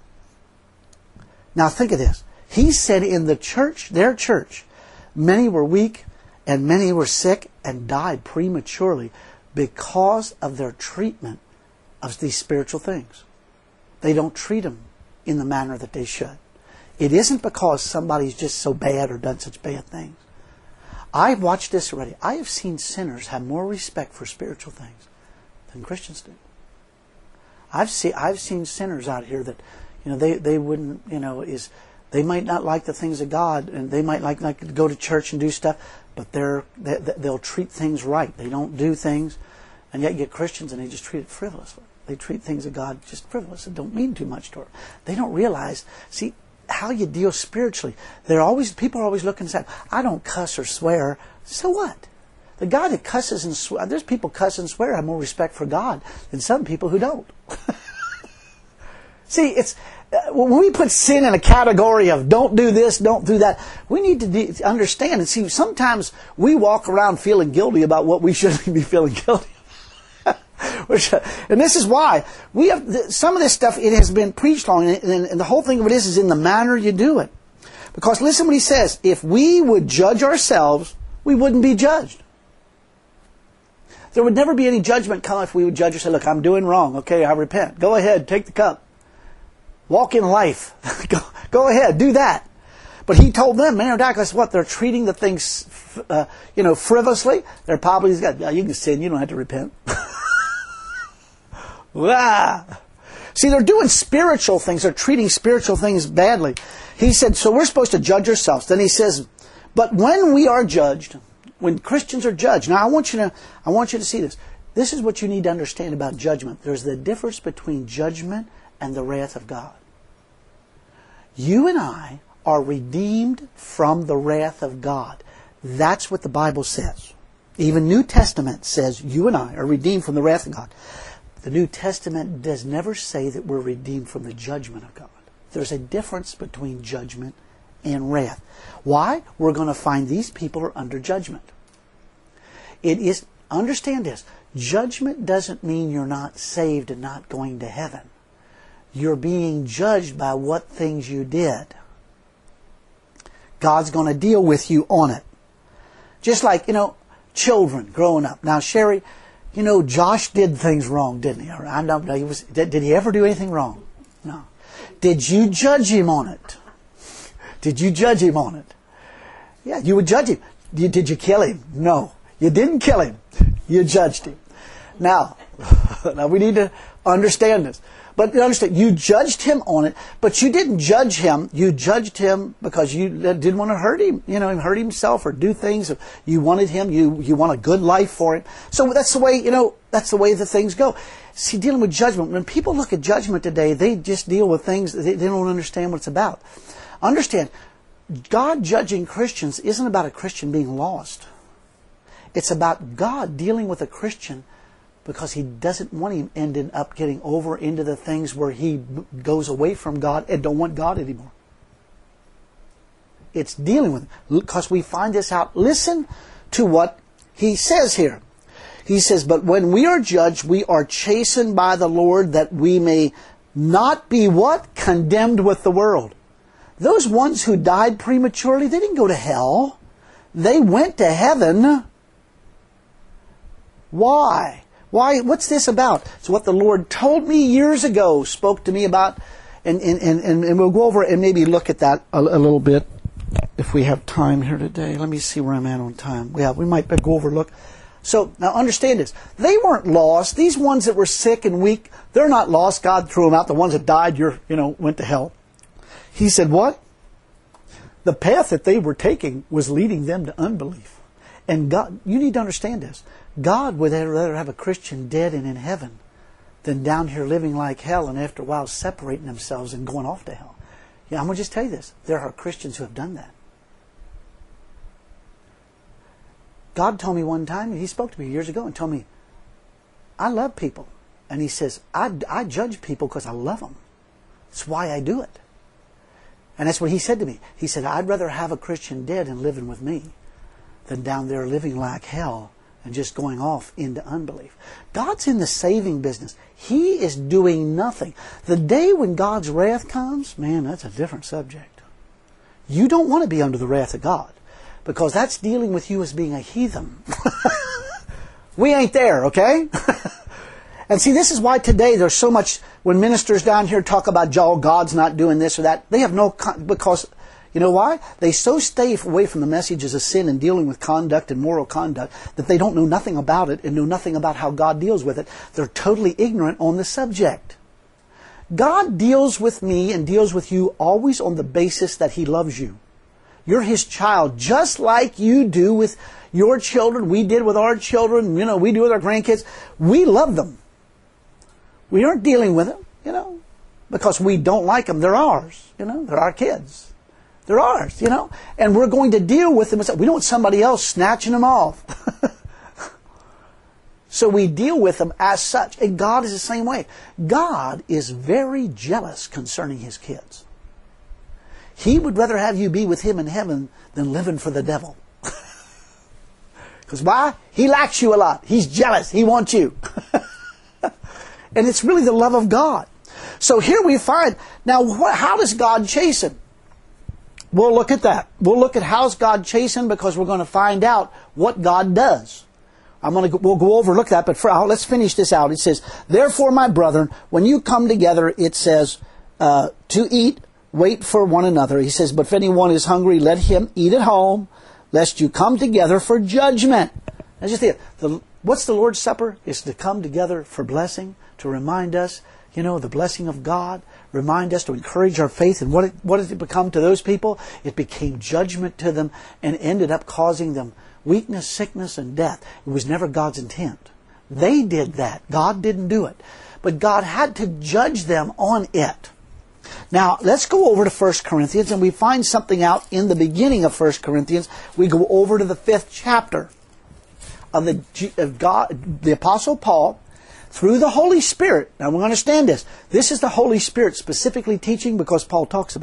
Now think of this. He said in the church, their church, many were weak and many were sick and died prematurely because of their treatment of these spiritual things. They don't treat them in the manner that they should. It isn't because somebody's just so bad or done such bad things. I've watched this already. I have seen sinners have more respect for spiritual things than Christians do. I've seen sinners out here that, they wouldn't, they might not like the things of God, and they might like to go to church and do stuff, but they'll treat things right. They don't do things, and yet you get Christians and they just treat it frivolously. They treat things of God just frivolous and don't mean too much to them. They don't realize, see, how you deal spiritually. People are always looking and saying, I don't cuss or swear. So what? The guy that cusses and swear, there's people cuss and swear have more respect for God than some people who don't. See, it's when we put sin in a category of don't do this, don't do that, we need to understand and see. Sometimes we walk around feeling guilty about what we shouldn't be feeling guilty of. And this is why we have some of this stuff. It has been preached on, and the whole thing of it is in the manner you do it. Because listen what he says: if we would judge ourselves, we wouldn't be judged. There would never be any judgment come if we would judge ourselves. Look, I'm doing wrong. Okay, I repent. Go ahead, take the cup. Walk in life. Go ahead, do that. But he told them, man, guess what? They're treating the things, frivolously. They're probably, you can sin, you don't have to repent. See, they're doing spiritual things. They're treating spiritual things badly. He said, so we're supposed to judge ourselves. Then he says, but when we are judged, when Christians are judged, now I want you to see this. This is what you need to understand about judgment. There's the difference between judgment and the wrath of God. You and I are redeemed from the wrath of God. That's what the Bible says. Even New Testament says you and I are redeemed from the wrath of God. The New Testament does never say that we're redeemed from the judgment of God. There's a difference between judgment and wrath. Why? We're going to find these people are under judgment. It is, understand this, judgment doesn't mean you're not saved and not going to heaven. You're being judged by what things you did. God's going to deal with you on it. Just like, children growing up. Now, Sherry, Josh did things wrong, didn't he? I don't know. Did he ever do anything wrong? No. Did you judge him on it? Did you judge him on it? Yeah, you would judge him. Did you kill him? No. You didn't kill him. You judged him. Now we need to understand this. But understand, you judged him on it, but you didn't judge him. You judged him because you didn't want to hurt him, hurt himself or do things. You wanted him. You want a good life for him. So that's the way, that's the way the things go. See, dealing with judgment, when people look at judgment today, they just deal with things, they don't understand what it's about. Understand, God judging Christians isn't about a Christian being lost. It's about God dealing with a Christian because He doesn't want him ending up getting over into the things where he goes away from God and don't want God anymore. It's dealing with him because we find this out. Listen to what He says here. He says, but when we are judged, we are chastened by the Lord that we may not be what? Condemned with the world. Those ones who died prematurely, they didn't go to hell. They went to heaven. Why? Why? What's this about? It's what the Lord told me years ago, spoke to me about, and we'll go over and maybe look at that a little bit if we have time here today. Let me see where I'm at on time. Yeah, we might go over, look. So, now understand this. They weren't lost. These ones that were sick and weak, they're not lost. God threw them out. The ones that died, went to hell. He said, what? The path that they were taking was leading them to unbelief. And God, you need to understand this. God would rather have a Christian dead and in heaven than down here living like hell and after a while separating themselves and going off to hell. Yeah, I'm going to just tell you this. There are Christians who have done that. God told me one time, and He spoke to me years ago and told me, I love people. And He says, I judge people because I love them. That's why I do it. And that's what He said to me. He said, I'd rather have a Christian dead and living with me than down there living like hell and just going off into unbelief. God's in the saving business. He is doing nothing. The day when God's wrath comes, man, that's a different subject. You don't want to be under the wrath of God because that's dealing with you as being a heathen. We ain't there, okay? And see, this is why today there's so much, when ministers down here talk about God's not doing this or that, they have no, because, you know why? They so stay away from the messages of sin and dealing with conduct and moral conduct that they don't know nothing about it and know nothing about how God deals with it. They're totally ignorant on the subject. God deals with me and deals with you always on the basis that He loves you. You're His child, just like you do with your children. We did with our children, we do with our grandkids. We love them. We aren't dealing with them, because we don't like them. They're ours, they're our kids. They're ours, and we're going to deal with them. We don't want somebody else snatching them off. So we deal with them as such. And God is the same way. God is very jealous concerning His kids. He would rather have you be with Him in heaven than living for the devil. Because why? He likes you a lot. He's jealous. He wants you. And it's really the love of God. So here we find, now how does God chasten? We'll look at that. We'll look at how's God chasten because we're going to find out what God does. We'll go over and look at that, but let's finish this out. It says, therefore, my brethren, when you come together, it says, to eat, wait for one another. He says, but if anyone is hungry, let him eat at home, lest you come together for judgment. Now just think, what's the Lord's Supper? It's to come together for blessing, to remind us, the blessing of God, remind us to encourage our faith. And what did it become to those people? It became judgment to them and ended up causing them weakness, sickness, and death. It was never God's intent. They did that. God didn't do it. But God had to judge them on it. Now, let's go over to 1 Corinthians, and we find something out in the beginning of 1 Corinthians. We go over to the 5th chapter of the Apostle Paul, through the Holy Spirit. Now, we understand this. This is the Holy Spirit specifically teaching because Paul talks about it.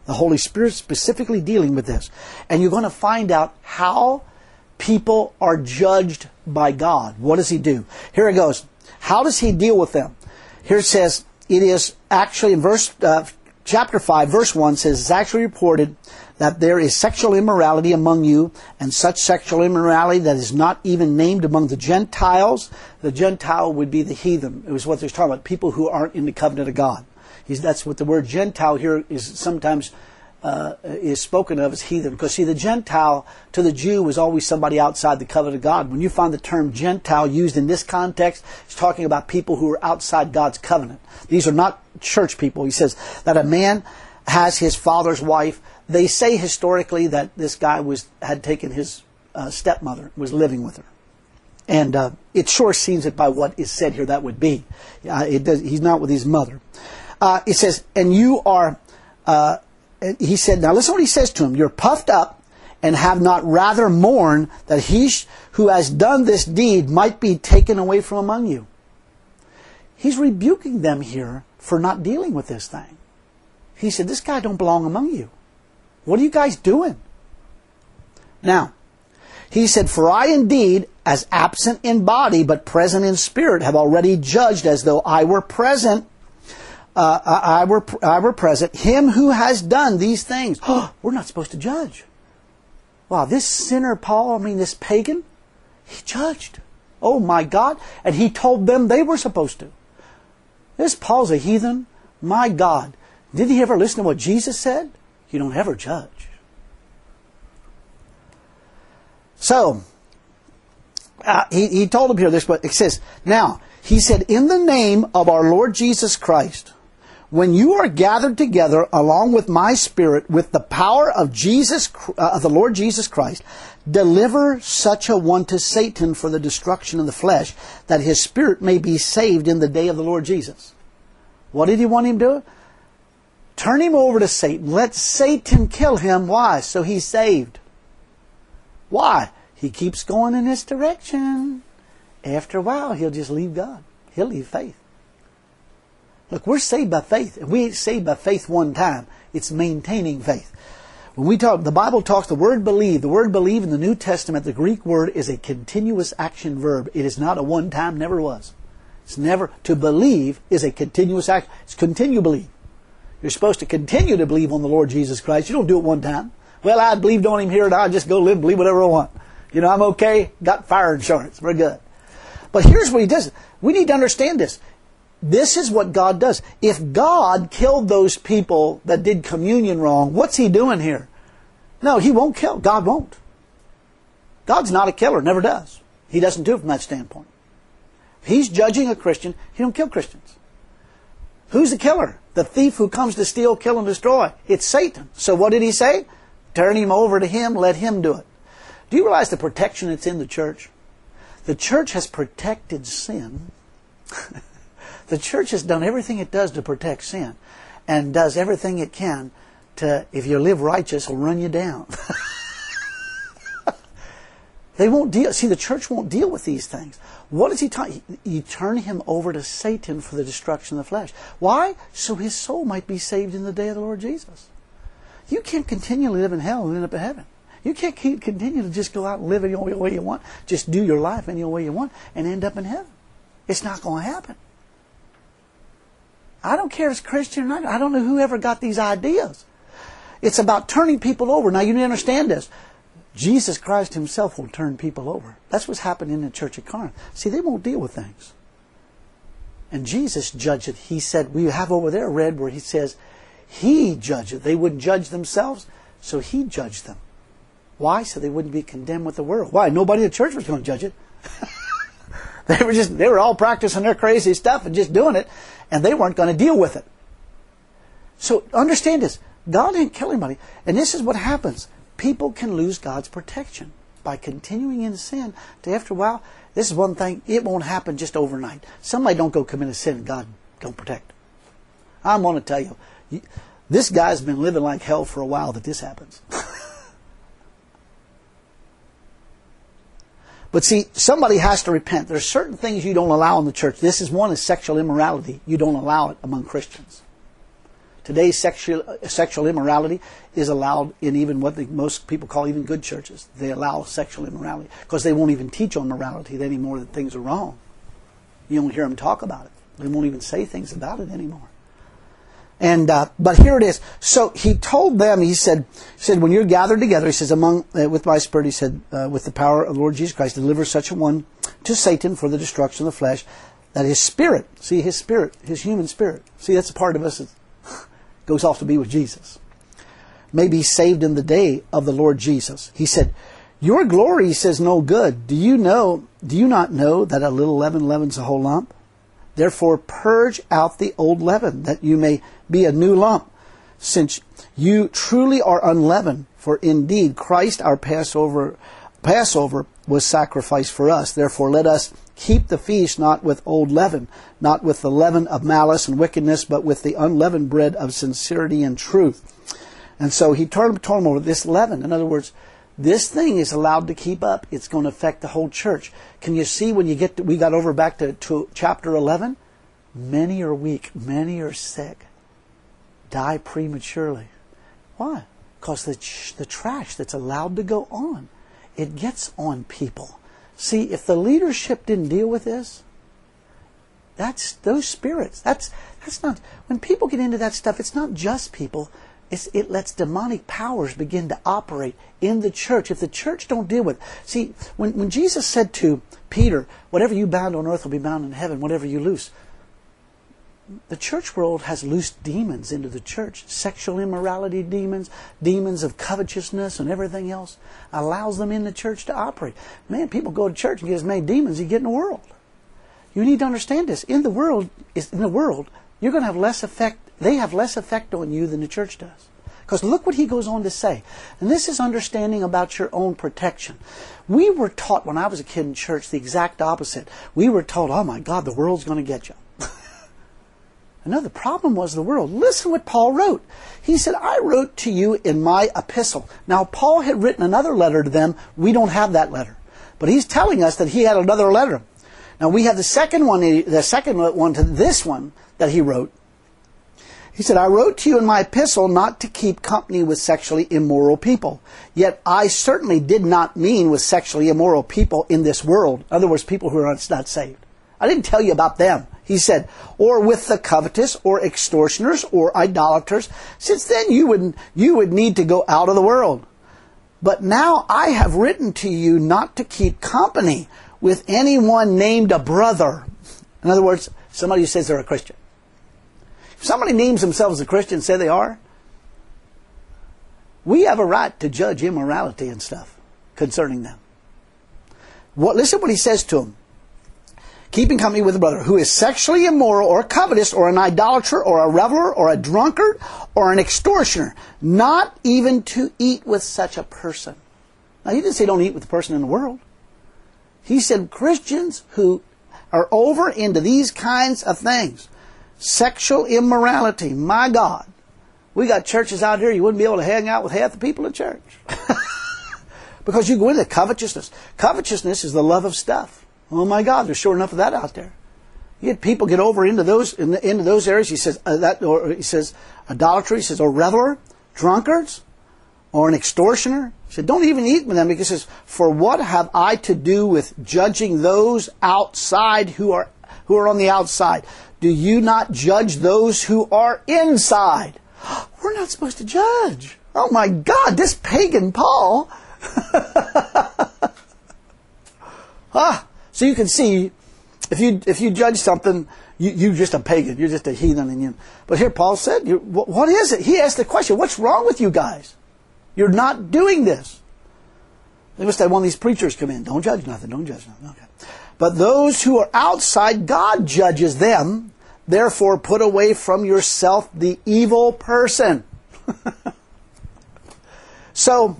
The Holy Spirit specifically dealing with this. And you're going to find out how people are judged by God. What does He do? Here it goes. How does He deal with them? Here it says, it is actually in chapter 5, verse 1 says, it's actually reported that there is sexual immorality among you, and such sexual immorality that is not even named among the Gentiles. The Gentile would be the heathen. It was what they're talking about, people who aren't in the covenant of God. That's what the word Gentile here is sometimes is spoken of as heathen. Because see, the Gentile to the Jew was always somebody outside the covenant of God. When you find the term Gentile used in this context, it's talking about people who are outside God's covenant. These are not church people. He says that a man has his father's wife. They say historically that this guy had taken his stepmother, was living with her. And it sure seems that by what is said here that would be. He's not with his mother. It says, and you are, he said, now listen what he says to him. You're puffed up and have not rather mourned that he who has done this deed might be taken away from among you. He's rebuking them here for not dealing with this thing. He said, this guy don't belong among you. What are you guys doing? Now, he said, for I indeed, as absent in body but present in spirit, have already judged as though I were present. I were present. Him who has done these things. We're not supposed to judge. Wow, this sinner, Paul, this pagan, he judged. Oh my God. And he told them they were supposed to. This Paul's a heathen. My God. Did he ever listen to what Jesus said? You don't ever judge. So, he told them here this, but it says, now, he said, in the name of our Lord Jesus Christ, when you are gathered together along with my spirit, with the power of the Lord Jesus Christ, deliver such a one to Satan for the destruction of the flesh, that his spirit may be saved in the day of the Lord Jesus. What did he want him to do? Turn him over to Satan. Let Satan kill him. Why? So he's saved. Why? He keeps going in this direction. After a while, he'll just leave God. He'll leave faith. Look, we're saved by faith. If we ain't saved by faith one time, it's maintaining faith. When we talk, the Bible talks the word believe. The word believe in the New Testament, the Greek word is a continuous action verb. It is not a one time, never was. It's never, to believe is a continuous action. It's continue to believe. You're supposed to continue to believe on the Lord Jesus Christ. You don't do it one time. Well, I believed on Him here and I'll just go live and believe whatever I want. I'm okay. Got fire insurance. We're good. But here's what He does. We need to understand this. This is what God does. If God killed those people that did communion wrong, what's He doing here? No, He won't kill. God won't. God's not a killer. Never does. He doesn't do it from that standpoint. If He's judging a Christian, He don't kill Christians. Who's the killer? The thief who comes to steal, kill, and destroy. It's Satan. So what did He say? Turn him over to Him. Let Him do it. Do you realize the protection that's in the church? The church has protected sin. The church has done everything it does to protect sin. And does everything it can to, if you live righteous, will run you down. They won't deal. See, the church won't deal with these things. What does He tell? You turn him over to Satan for the destruction of the flesh. Why? So his soul might be saved in the day of the Lord Jesus. You can't continually live in hell and end up in heaven. You can't continue to just go out and live any way you want. Just do your life any way you want and end up in heaven. It's not going to happen. I don't care if it's Christian or not. I don't know who ever got these ideas. It's about turning people over. Now you need to understand this. Jesus Christ Himself will turn people over. That's what's happening in the church at Corinth. See, they won't deal with things. And Jesus judged it. He said, we have over there read where He says, He judged it. They wouldn't judge themselves, so He judged them. Why? So they wouldn't be condemned with the world. Why? Nobody in the church was going to judge it. They were all practicing their crazy stuff and just doing it, and they weren't going to deal with it. So understand this. God didn't kill anybody. And this is what happens. People can lose God's protection by continuing in sin. After a while, this is one thing, it won't happen just overnight. Somebody don't go commit a sin and God don't protect them. I'm going to tell you, this guy's been living like hell for a while that this happens. But see, somebody has to repent. There are certain things you don't allow in the church. This is one, is sexual immorality. You don't allow it among Christians. Today, sexual immorality is allowed in even what most people call even good churches. They allow sexual immorality because they won't even teach on morality anymore, that things are wrong. You don't hear them talk about it. They won't even say things about it anymore. And but here it is. So he told them, he said, when you're gathered together, he says, with my spirit, he said, with the power of the Lord Jesus Christ, deliver such a one to Satan for the destruction of the flesh, that his spirit, his human spirit, that's a part of us that goes off to be with Jesus, may be saved in the day of the Lord Jesus. He said, your glory, he says, no good. Do you not know that a little leaven leavens a whole lump? Therefore purge out the old leaven, that you may be a new lump, since you truly are unleavened. For indeed Christ our Passover was sacrificed for us. Therefore let us keep the feast not with old leaven, not with the leaven of malice and wickedness, but with the unleavened bread of sincerity and truth. And so he told them over this leaven. In other words, this thing is allowed to keep up. It's going to affect the whole church. Can you see when we got over back to chapter 11? Many are weak, many are sick, die prematurely. Why? Because the trash that's allowed to go on, it gets on people. See, if the leadership didn't deal with this, that's those spirits. That's not, when people get into that stuff, it's not just people. It lets demonic powers begin to operate in the church. If the church don't deal with it. See, when Jesus said to Peter, whatever you bound on earth will be bound in heaven, whatever you loose. The church world has loosed demons into the church. Sexual immorality demons, demons of covetousness and everything else. Allows them in the church to operate. Man, people go to church and get as many demons as you get in the world. You need to understand this. In the world, you're going to have less effect. They have less effect on you than the church does. Because look what he goes on to say. And this is understanding about your own protection. We were taught when I was a kid in church the exact opposite. We were told, oh my God, the world's going to get you. No, the problem was the world. Listen what Paul wrote. He said, I wrote to you in my epistle. Now, Paul had written another letter to them. We don't have that letter. But he's telling us that he had another letter. Now, we have the second one to this one that he wrote. He said, I wrote to you in my epistle not to keep company with sexually immoral people. Yet I certainly did not mean with sexually immoral people in this world. In other words, people who are not saved. I didn't tell you about them. He said, or with the covetous, or extortioners, or idolaters, since then you would need to go out of the world. But now I have written to you not to keep company with anyone named a brother. In other words, somebody who says they're a Christian. If somebody names themselves a Christian, say they are, we have a right to judge immorality and stuff concerning them. Listen what he says to them. Keeping company with a brother who is sexually immoral or covetous or an idolater or a reveler or a drunkard or an extortioner, not even to eat with such a person. Now, he didn't say don't eat with the person in the world. He said Christians who are over into these kinds of things. Sexual immorality. My God. We got churches out here you wouldn't be able to hang out with half the people in church. Because you go into covetousness. Covetousness is the love of stuff. Oh my God, there's sure enough of that out there. You get people get over into those areas. He says he says idolatry. He says or reveler, drunkards, or an extortioner. He said don't even eat with them because he says for what have I to do with judging those outside who are on the outside? Do you not judge those who are inside? We're not supposed to judge. Oh my God, this pagan Paul. So you can see, if you judge something, you're just a pagan. You're just a heathen. But here Paul said, what is it? He asked the question, what's wrong with you guys? You're not doing this. They must have one of these preachers come in. Don't judge nothing. Don't judge nothing. Okay. But those who are outside, God judges them. Therefore, put away from yourself the evil person. So,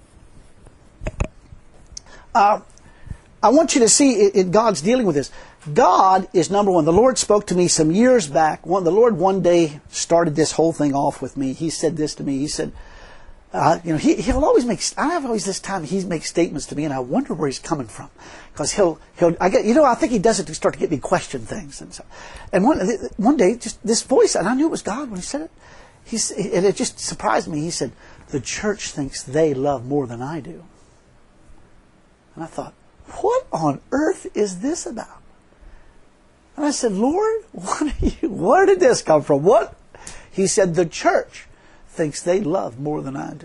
I want you to see God's dealing with this. God is number one. The Lord spoke to me some years back. The Lord one day started this whole thing off with me. He said this to me. He said, he'll always I have always this time he makes statements to me, and I wonder where he's coming from, because I think he does it to start to get me question things and so. And one day, just this voice, and I knew it was God when he said it. and it just surprised me. He said, the church thinks they love more than I do. And I thought, what on earth is this about? And I said, Lord, where did this come from? What? He said, the church thinks they love more than I do.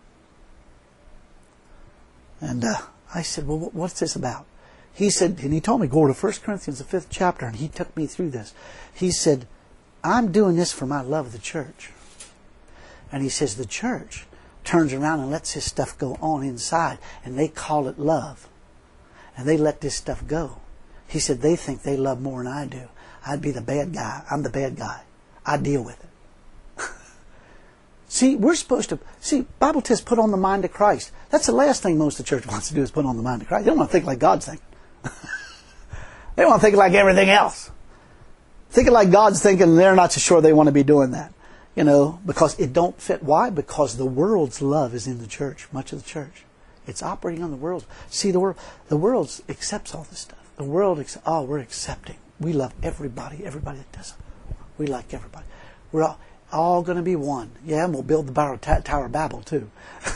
And I said, well, what's this about? He said, and he told me, go to 1 Corinthians, the 5th chapter, and he took me through this. He said, I'm doing this for my love of the church. And he says, the church turns around and lets this stuff go on inside, and they call it love. And they let this stuff go. He said, they think they love more than I do. I'd be the bad guy. I'm the bad guy. I deal with it. See, we're supposed to, Bible says put on the mind of Christ. That's the last thing most of the church wants to do is put on the mind of Christ. They don't want to think like God's thinking. They want to think like everything else. Thinking like God's thinking, and they're not so sure they want to be doing that. Because it don't fit. Why? Because the world's love is in the church, much of the church. It's operating on the world. See, the world accepts all this stuff. The world, we're accepting. We love everybody that does it. We like everybody. We're all going to be one. Yeah, and we'll build the Tower of Babel too.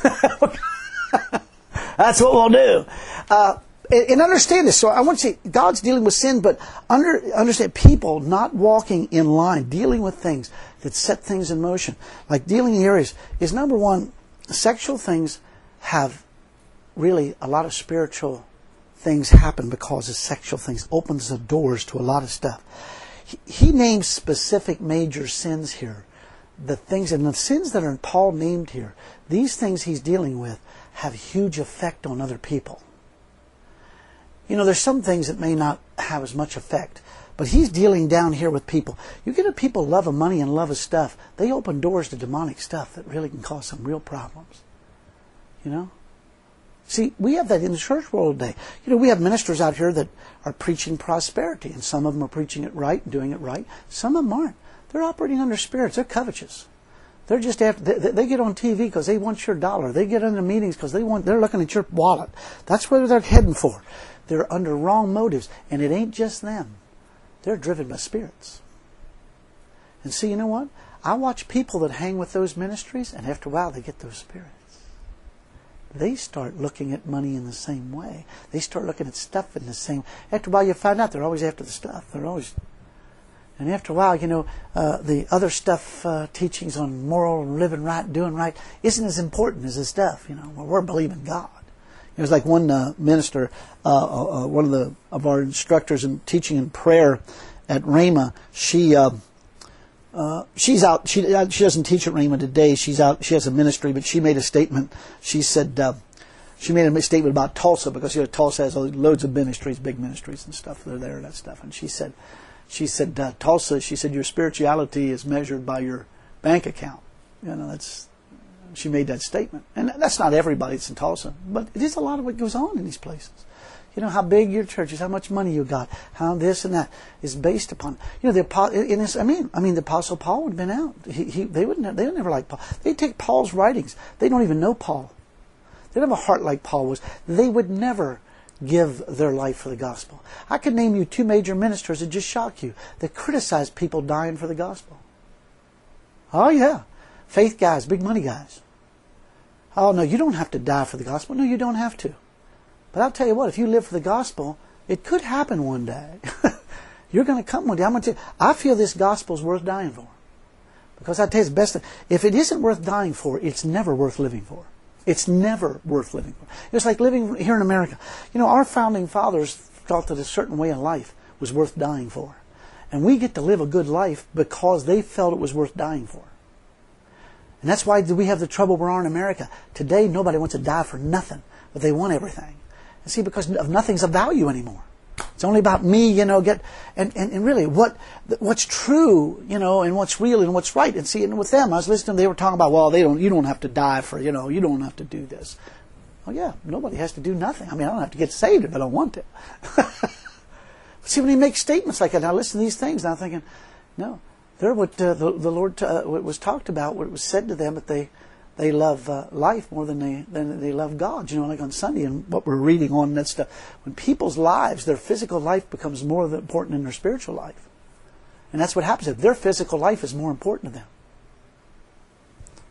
That's what we'll do. And understand this. So I want to say God's dealing with sin, but understand people not walking in line, dealing with things that set things in motion. Like dealing in areas is number one, sexual things have really a lot of spiritual things happen because of sexual things. Opens the doors to a lot of stuff. He names specific major sins here. The things and the sins that are Paul named here, these things he's dealing with have huge effect on other people. There's some things that may not have as much effect, but he's dealing down here with people. You get a people love of money and love of stuff, they open doors to demonic stuff that really can cause some real problems. See, we have that in the church world today. We have ministers out here that are preaching prosperity, and some of them are preaching it right and doing it right. Some of them aren't. They're operating under spirits. They're covetous. They're just they get on TV because they want your dollar. They get into meetings because they're looking at your wallet. That's where they're heading for. They're under wrong motives, and it ain't just them. They're driven by spirits. And see, you know what? I watch people that hang with those ministries, and after a while they get those spirits. They start looking at money in the same way. They start looking at stuff in the same. After a while, you find out they're always after the stuff. And after a while, the other stuff, teachings on moral and living right, doing right, isn't as important as the stuff. We're believing God. It was like one minister, one of our instructors in teaching and prayer at Rhema. She's out. She doesn't teach at Rhema today. She's out. She has a ministry, but she made a statement. She said she made a statement about Tulsa because Tulsa has loads of ministries, big ministries and stuff. They're there, that stuff. And she said, Tulsa. She said your spirituality is measured by your bank account. She made that statement, and that's not everybody that's in Tulsa, but it is a lot of what goes on in these places. How big your church is, how much money you got, how this and that is based upon. The Apostle Paul would have been out. They would never like Paul. They take Paul's writings. They don't even know Paul. They don't have a heart like Paul was. They would never give their life for the gospel. I could name you 2 major ministers that just shock you that criticize people dying for the gospel. Oh yeah, faith guys, big money guys. Oh no, you don't have to die for the gospel. No, you don't have to. But I'll tell you what, if you live for the gospel, it could happen one day. You're going to come one day. I'm going to tell you, I feel this gospel is worth dying for. Because I tell you, it's best. If it isn't worth dying for, it's never worth living for. It's never worth living for. It's like living here in America. Our founding fathers thought that a certain way of life was worth dying for. And we get to live a good life because they felt it was worth dying for. And that's why we have the trouble we are in America. Today, nobody wants to die for nothing, but they want everything. And see, because nothing's of value anymore. It's only about me, and really what's true, and what's real and what's right. And see, and with them, I was listening to them, they were talking about, well, you don't have to die for, you don't have to do this. Oh yeah, nobody has to do nothing. I don't have to get saved if I don't want to. See, when he makes statements like that, I listen to these things, and I'm thinking, no, they're what the Lord what was talked about, what was said to them, that they love life more than they love God. Like on Sunday and what we're reading on that stuff. When people's lives, their physical life becomes more important than their spiritual life. And that's what happens. Their physical life is more important to them.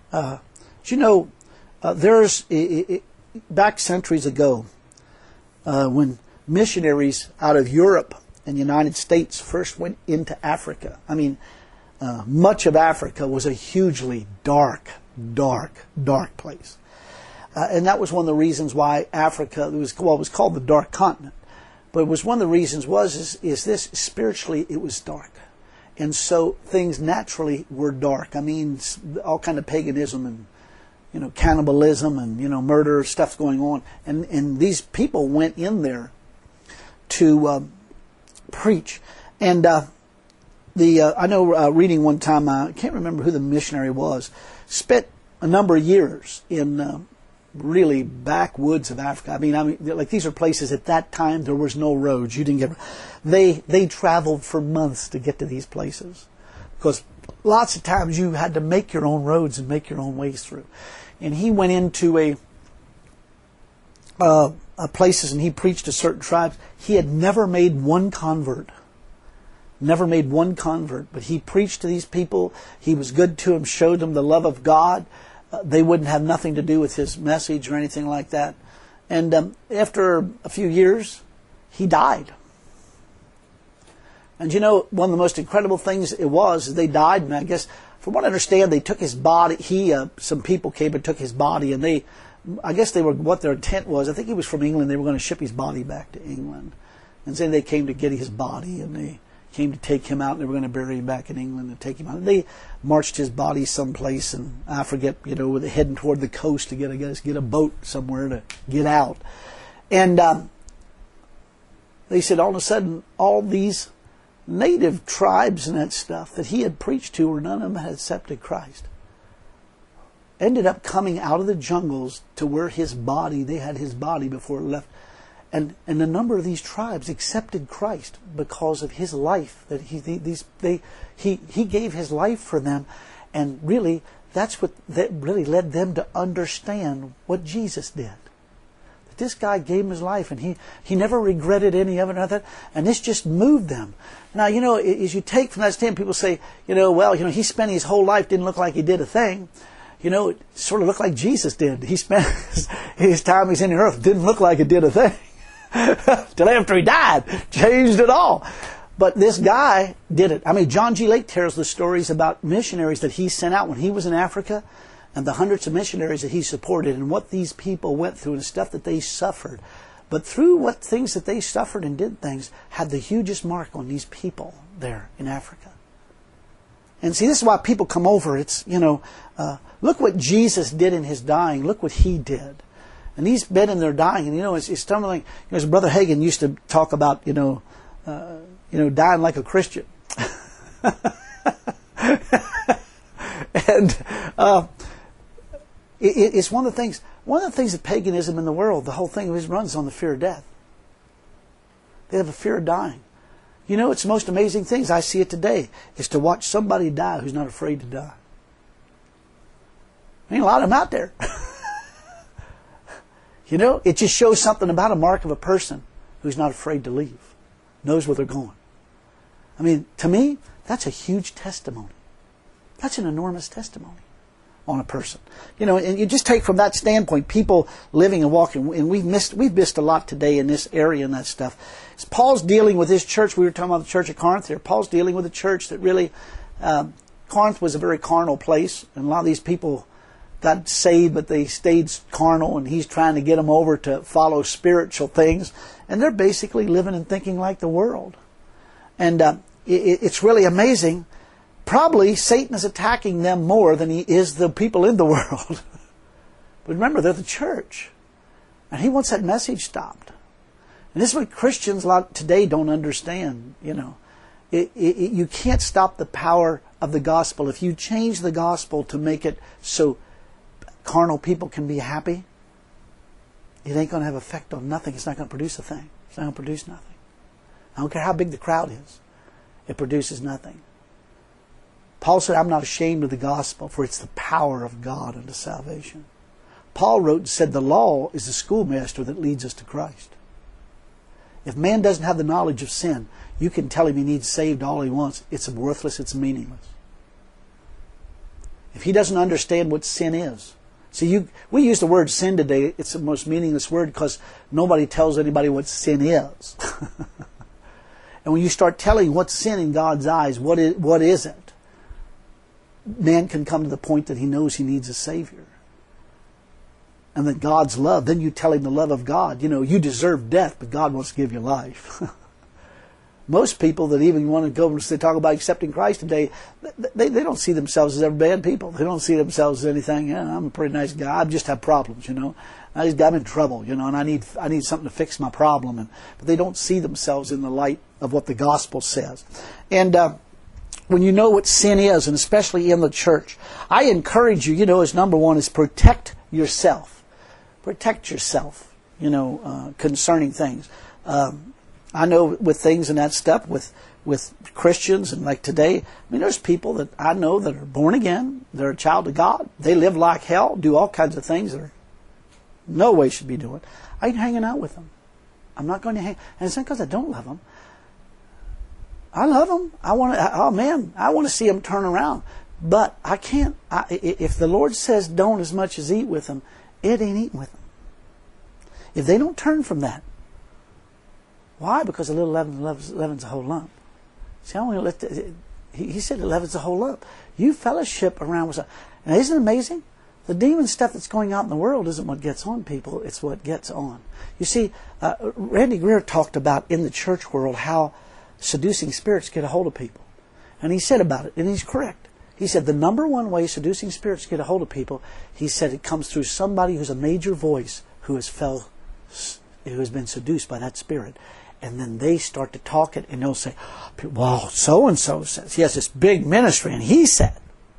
There's back centuries ago, when missionaries out of Europe and the United States first went into Africa. Much of Africa was a hugely dark place. And that was one of the reasons why Africa was called the Dark Continent. But it was one of the reasons is this, spiritually it was dark. And so things naturally were dark. All kind of paganism and cannibalism and murder stuff's going on. And these people went in there to preach. And I know reading one time, I can't remember who the missionary was, spent a number of years in really backwoods of Africa. Like these are places at that time there was no roads. You didn't get. They traveled for months to get to these places, because lots of times you had to make your own roads and make your own ways through. And he went into places and he preached to certain tribes. He had never made one convert. But he preached to these people. He was good to them, showed them the love of God. They wouldn't have nothing to do with his message or anything like that. And after a few years, he died. And one of the most incredible things is they died, and I guess, from what I understand, they took his body. Some people came and took his body, and what their intent was, I think he was from England, they were going to ship his body back to England. And then they came to get his body, and they came to take him out, and they were going to bury him back in England and take him out. And they marched his body someplace, and I forget, with heading toward the coast to get a boat somewhere to get out. And they said all of a sudden, all these native tribes and that stuff that he had preached to, or none of them had accepted Christ, ended up coming out of the jungles to where they had his body before it left. And a number of these tribes accepted Christ because of his life. That he gave his life for them, and really that really led them to understand what Jesus did. That this guy gave him his life, and he never regretted any of it, and this just moved them. Now as you take from that stand, people say, he spent his whole life, didn't look like he did a thing. It sort of looked like Jesus did. He spent his time he was in the earth, didn't look like it did a thing. Till after he died, changed it all. But this guy did it. John G. Lake tells the stories about missionaries that he sent out when he was in Africa, and the hundreds of missionaries that he supported, and what these people went through and stuff that they suffered. But through what things that they suffered and did things, had the hugest mark on these people there in Africa. And see, this is why people come over. It's, look what Jesus did in his dying. Look what he did. And these men in their dying, and it's stumbling. As Brother Hagin used to talk about, dying like a Christian. And it's one of the things that paganism in the world, the whole thing runs on the fear of death. They have a fear of dying. It's the most amazing things. I see it today, is to watch somebody die who's not afraid to die. There ain't a lot of them out there. It just shows something about a mark of a person who's not afraid to leave, knows where they're going. To me, that's a huge testimony. That's an enormous testimony on a person. And you just take from that standpoint, people living and walking, and we've missed a lot today in this area and that stuff. As Paul's dealing with his church, we were talking about the church of Corinth here. Paul's dealing with a church that really, Corinth was a very carnal place, and a lot of these people got saved, but they stayed carnal, and he's trying to get them over to follow spiritual things, and they're basically living and thinking like the world. And it's really amazing. Probably Satan is attacking them more than he is the people in the world. But remember, they're the church, and he wants that message stopped. And this is what Christians a lot today don't understand. You can't stop the power of the gospel. If you change the gospel to make it so carnal people can be happy, it ain't going to have effect on nothing. It's not going to produce a thing. It's not going to produce nothing. I don't care how big the crowd is. It produces nothing. Paul said, I'm not ashamed of the gospel, for it's the power of God unto salvation. Paul wrote and said, the law is the schoolmaster that leads us to Christ. If man doesn't have the knowledge of sin, you can tell him he needs saved all he wants. It's worthless, it's meaningless. if he doesn't understand what sin is. See, we use the word sin today. It's the most meaningless word because nobody tells anybody what sin is. And when you start telling what's sin in God's eyes, what is it? Man can come to the point that he knows he needs a Savior. And that God's love, then you tell him the love of God. You know, you deserve death, but God wants to give you life. Most people that even want to go and they talk about accepting Christ today, they don't see themselves as ever bad people. They don't see themselves as anything. Yeah, I'm a pretty nice guy. I just have problems, you know. I'm in trouble, you know, and I need something to fix my problem. But they don't see themselves in the light of what the gospel says. And when you know what sin is, and especially in the church, I encourage you, you know, as number one is protect yourself. Protect yourself, you know, concerning things. I know with things and that stuff, with Christians, and like today, I mean, there's people that I know that are born again, they're a child of God, they live like hell, do all kinds of things that are no way should be doing. I ain't hanging out with them. I'm not going to hang, and it's not because I don't love them. I love them. I want to see them turn around. But I can't, if the Lord says don't as much as eat with them, it ain't eating with them. If they don't turn from that, why? Because a little leaven's a whole lump. See, I want to let he said leaven's a whole lump. You fellowship around with, and isn't it amazing? The demon stuff that's going out in the world isn't what gets on people, it's what gets on. You see, Randy Greer talked about in the church world how seducing spirits get a hold of people. And he said about it, and he's correct. He said the number one way seducing spirits get a hold of people, he said it comes through somebody who's a major voice who has been seduced by that spirit. And then they start to talk it, and they'll say, well, so-and-so says. He has this big ministry, and he said.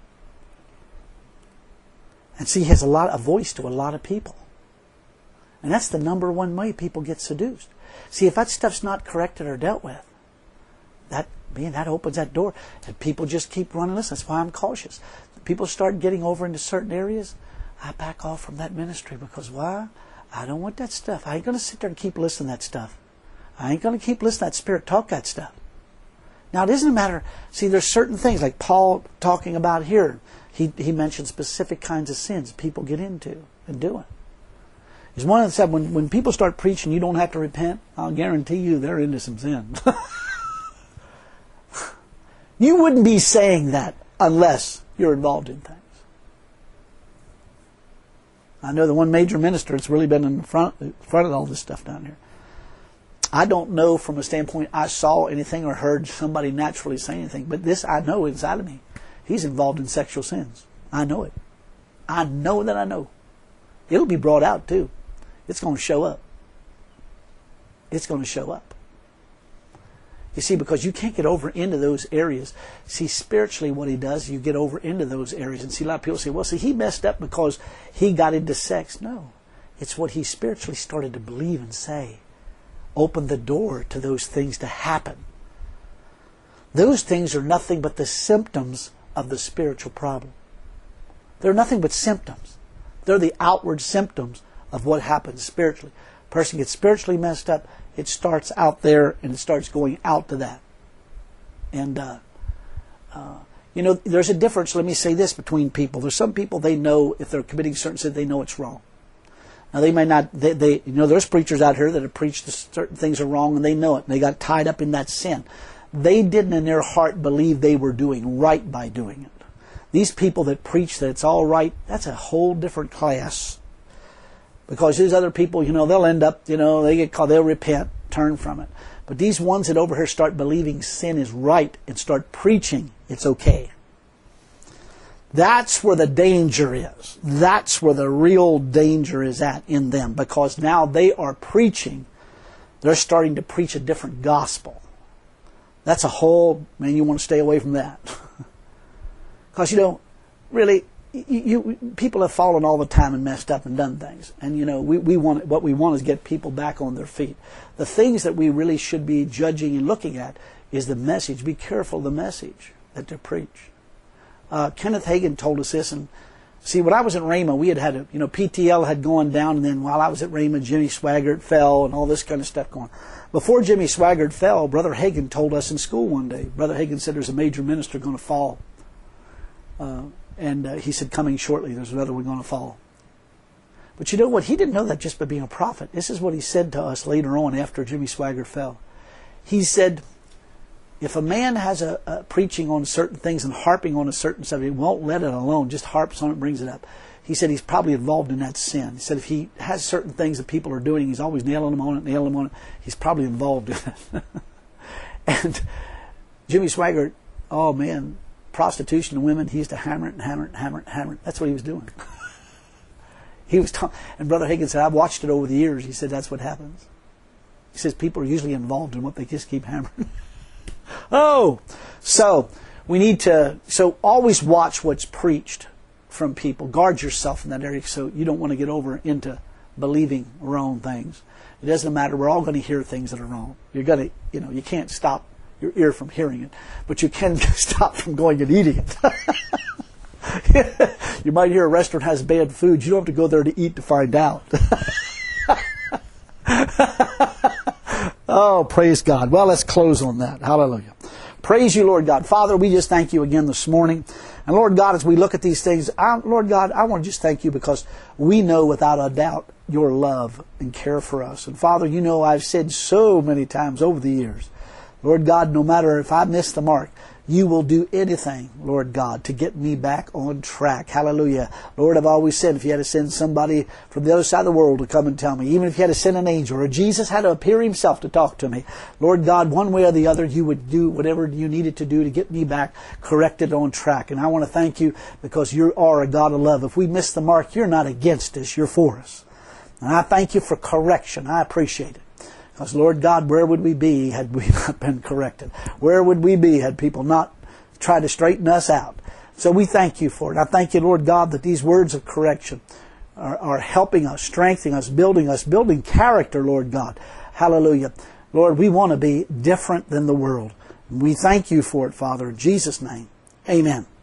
And see, he has a voice to a lot of people. And that's the number one way people get seduced. See, if that stuff's not corrected or dealt with, that opens that door. And people just keep running this. That's why I'm cautious. People start getting over into certain areas, I back off from that ministry because why? I don't want that stuff. I ain't going to sit there and keep listening to that stuff. I ain't going to keep listening to that spirit talk that stuff. Now, it doesn't matter. See, there's certain things like Paul talking about here. He mentioned specific kinds of sins people get into and doing. He's one that said when people start preaching you don't have to repent, I'll guarantee you they're into some sin. You wouldn't be saying that unless you're involved in things. I know the one major minister that's really been in front of all this stuff down here. I don't know from a standpoint I saw anything or heard somebody naturally say anything, but this I know inside of me. He's involved in sexual sins. I know it. I know that I know. It'll be brought out too. It's going to show up. It's going to show up. You see, because you can't get over into those areas. See, spiritually what he does, you get over into those areas. And see, a lot of people say, well, see, he messed up because he got into sex. No. It's what he spiritually started to believe and say. Opened the door to those things to happen. Those things are nothing but the symptoms of the spiritual problem. They're nothing but symptoms. They're the outward symptoms of what happens spiritually. A person gets spiritually messed up, it starts out there and it starts going out to that. And, there's a difference, let me say this, between people. There's some people, they know if they're committing certain sins, they know it's wrong. Now they may not, there's preachers out here that have preached that certain things are wrong and they know it and they got tied up in that sin. They didn't in their heart believe they were doing right by doing it. These people that preach that it's all right, that's a whole different class. Because these other people, they'll end up, they get called, they'll repent, turn from it. But these ones that over here start believing sin is right and start preaching it's okay. That's where the danger is. That's where the real danger is at in them. Because now they are preaching, they're starting to preach a different gospel. That's a whole, man, you want to stay away from that. Because, really, people have fallen all the time and messed up and done things. And, what we want is get people back on their feet. The things that we really should be judging and looking at is the message. Be careful of the message that they preach. Kenneth Hagin told us this, and see, when I was at Rhema, we had PTL had gone down, and then while I was at Rhema, Jimmy Swaggart fell, and all this kind of stuff going on. Before Jimmy Swaggart fell, Brother Hagin told us in school one day. Brother Hagin said there's a major minister going to fall. And he said, coming shortly, there's another one going to follow. But you know what? He didn't know that just by being a prophet. This is what he said to us later on after Jimmy Swaggart fell. He said, if a man has a preaching on certain things and harping on a certain subject, he won't let it alone, just harps on it, brings it up. He said he's probably involved in that sin. He said if he has certain things that people are doing, he's always nailing them on it, he's probably involved in it. And Jimmy Swaggart, oh man, prostitution and women, he used to hammer it and hammer it and hammer it and hammer it. That's what he was doing. He was and Brother Hagin said, I've watched it over the years. He said, that's what happens. He says people are usually involved in what they just keep hammering. Oh, so we need to, always watch what's preached from people. Guard yourself in that area so you don't want to get over into believing wrong things. It doesn't matter. We're all going to hear things that are wrong. You're going to, you can't stop your ear from hearing it, but you can stop from going and eating it. You might hear a restaurant has bad food. You don't have to go there to eat to find out. Oh, praise God. Well, let's close on that. Hallelujah. Praise you, Lord God. Father, we just thank you again this morning. And Lord God, as we look at these things, Lord God, I want to just thank you because we know without a doubt your love and care for us. And Father, you know I've said so many times over the years, Lord God, no matter if I miss the mark, you will do anything, Lord God, to get me back on track. Hallelujah. Lord, I've always said if you had to send somebody from the other side of the world to come and tell me, even if you had to send an angel or Jesus had to appear himself to talk to me, Lord God, one way or the other, you would do whatever you needed to do to get me back corrected on track. And I want to thank you because you are a God of love. If we miss the mark, you're not against us, you're for us. And I thank you for correction. I appreciate it. Because, Lord God, where would we be had we not been corrected? Where would we be had people not tried to straighten us out? So we thank you for it. I thank you, Lord God, that these words of correction are helping us, strengthening us, building character, Lord God. Hallelujah. Lord, we want to be different than the world. We thank you for it, Father, in Jesus' name. Amen.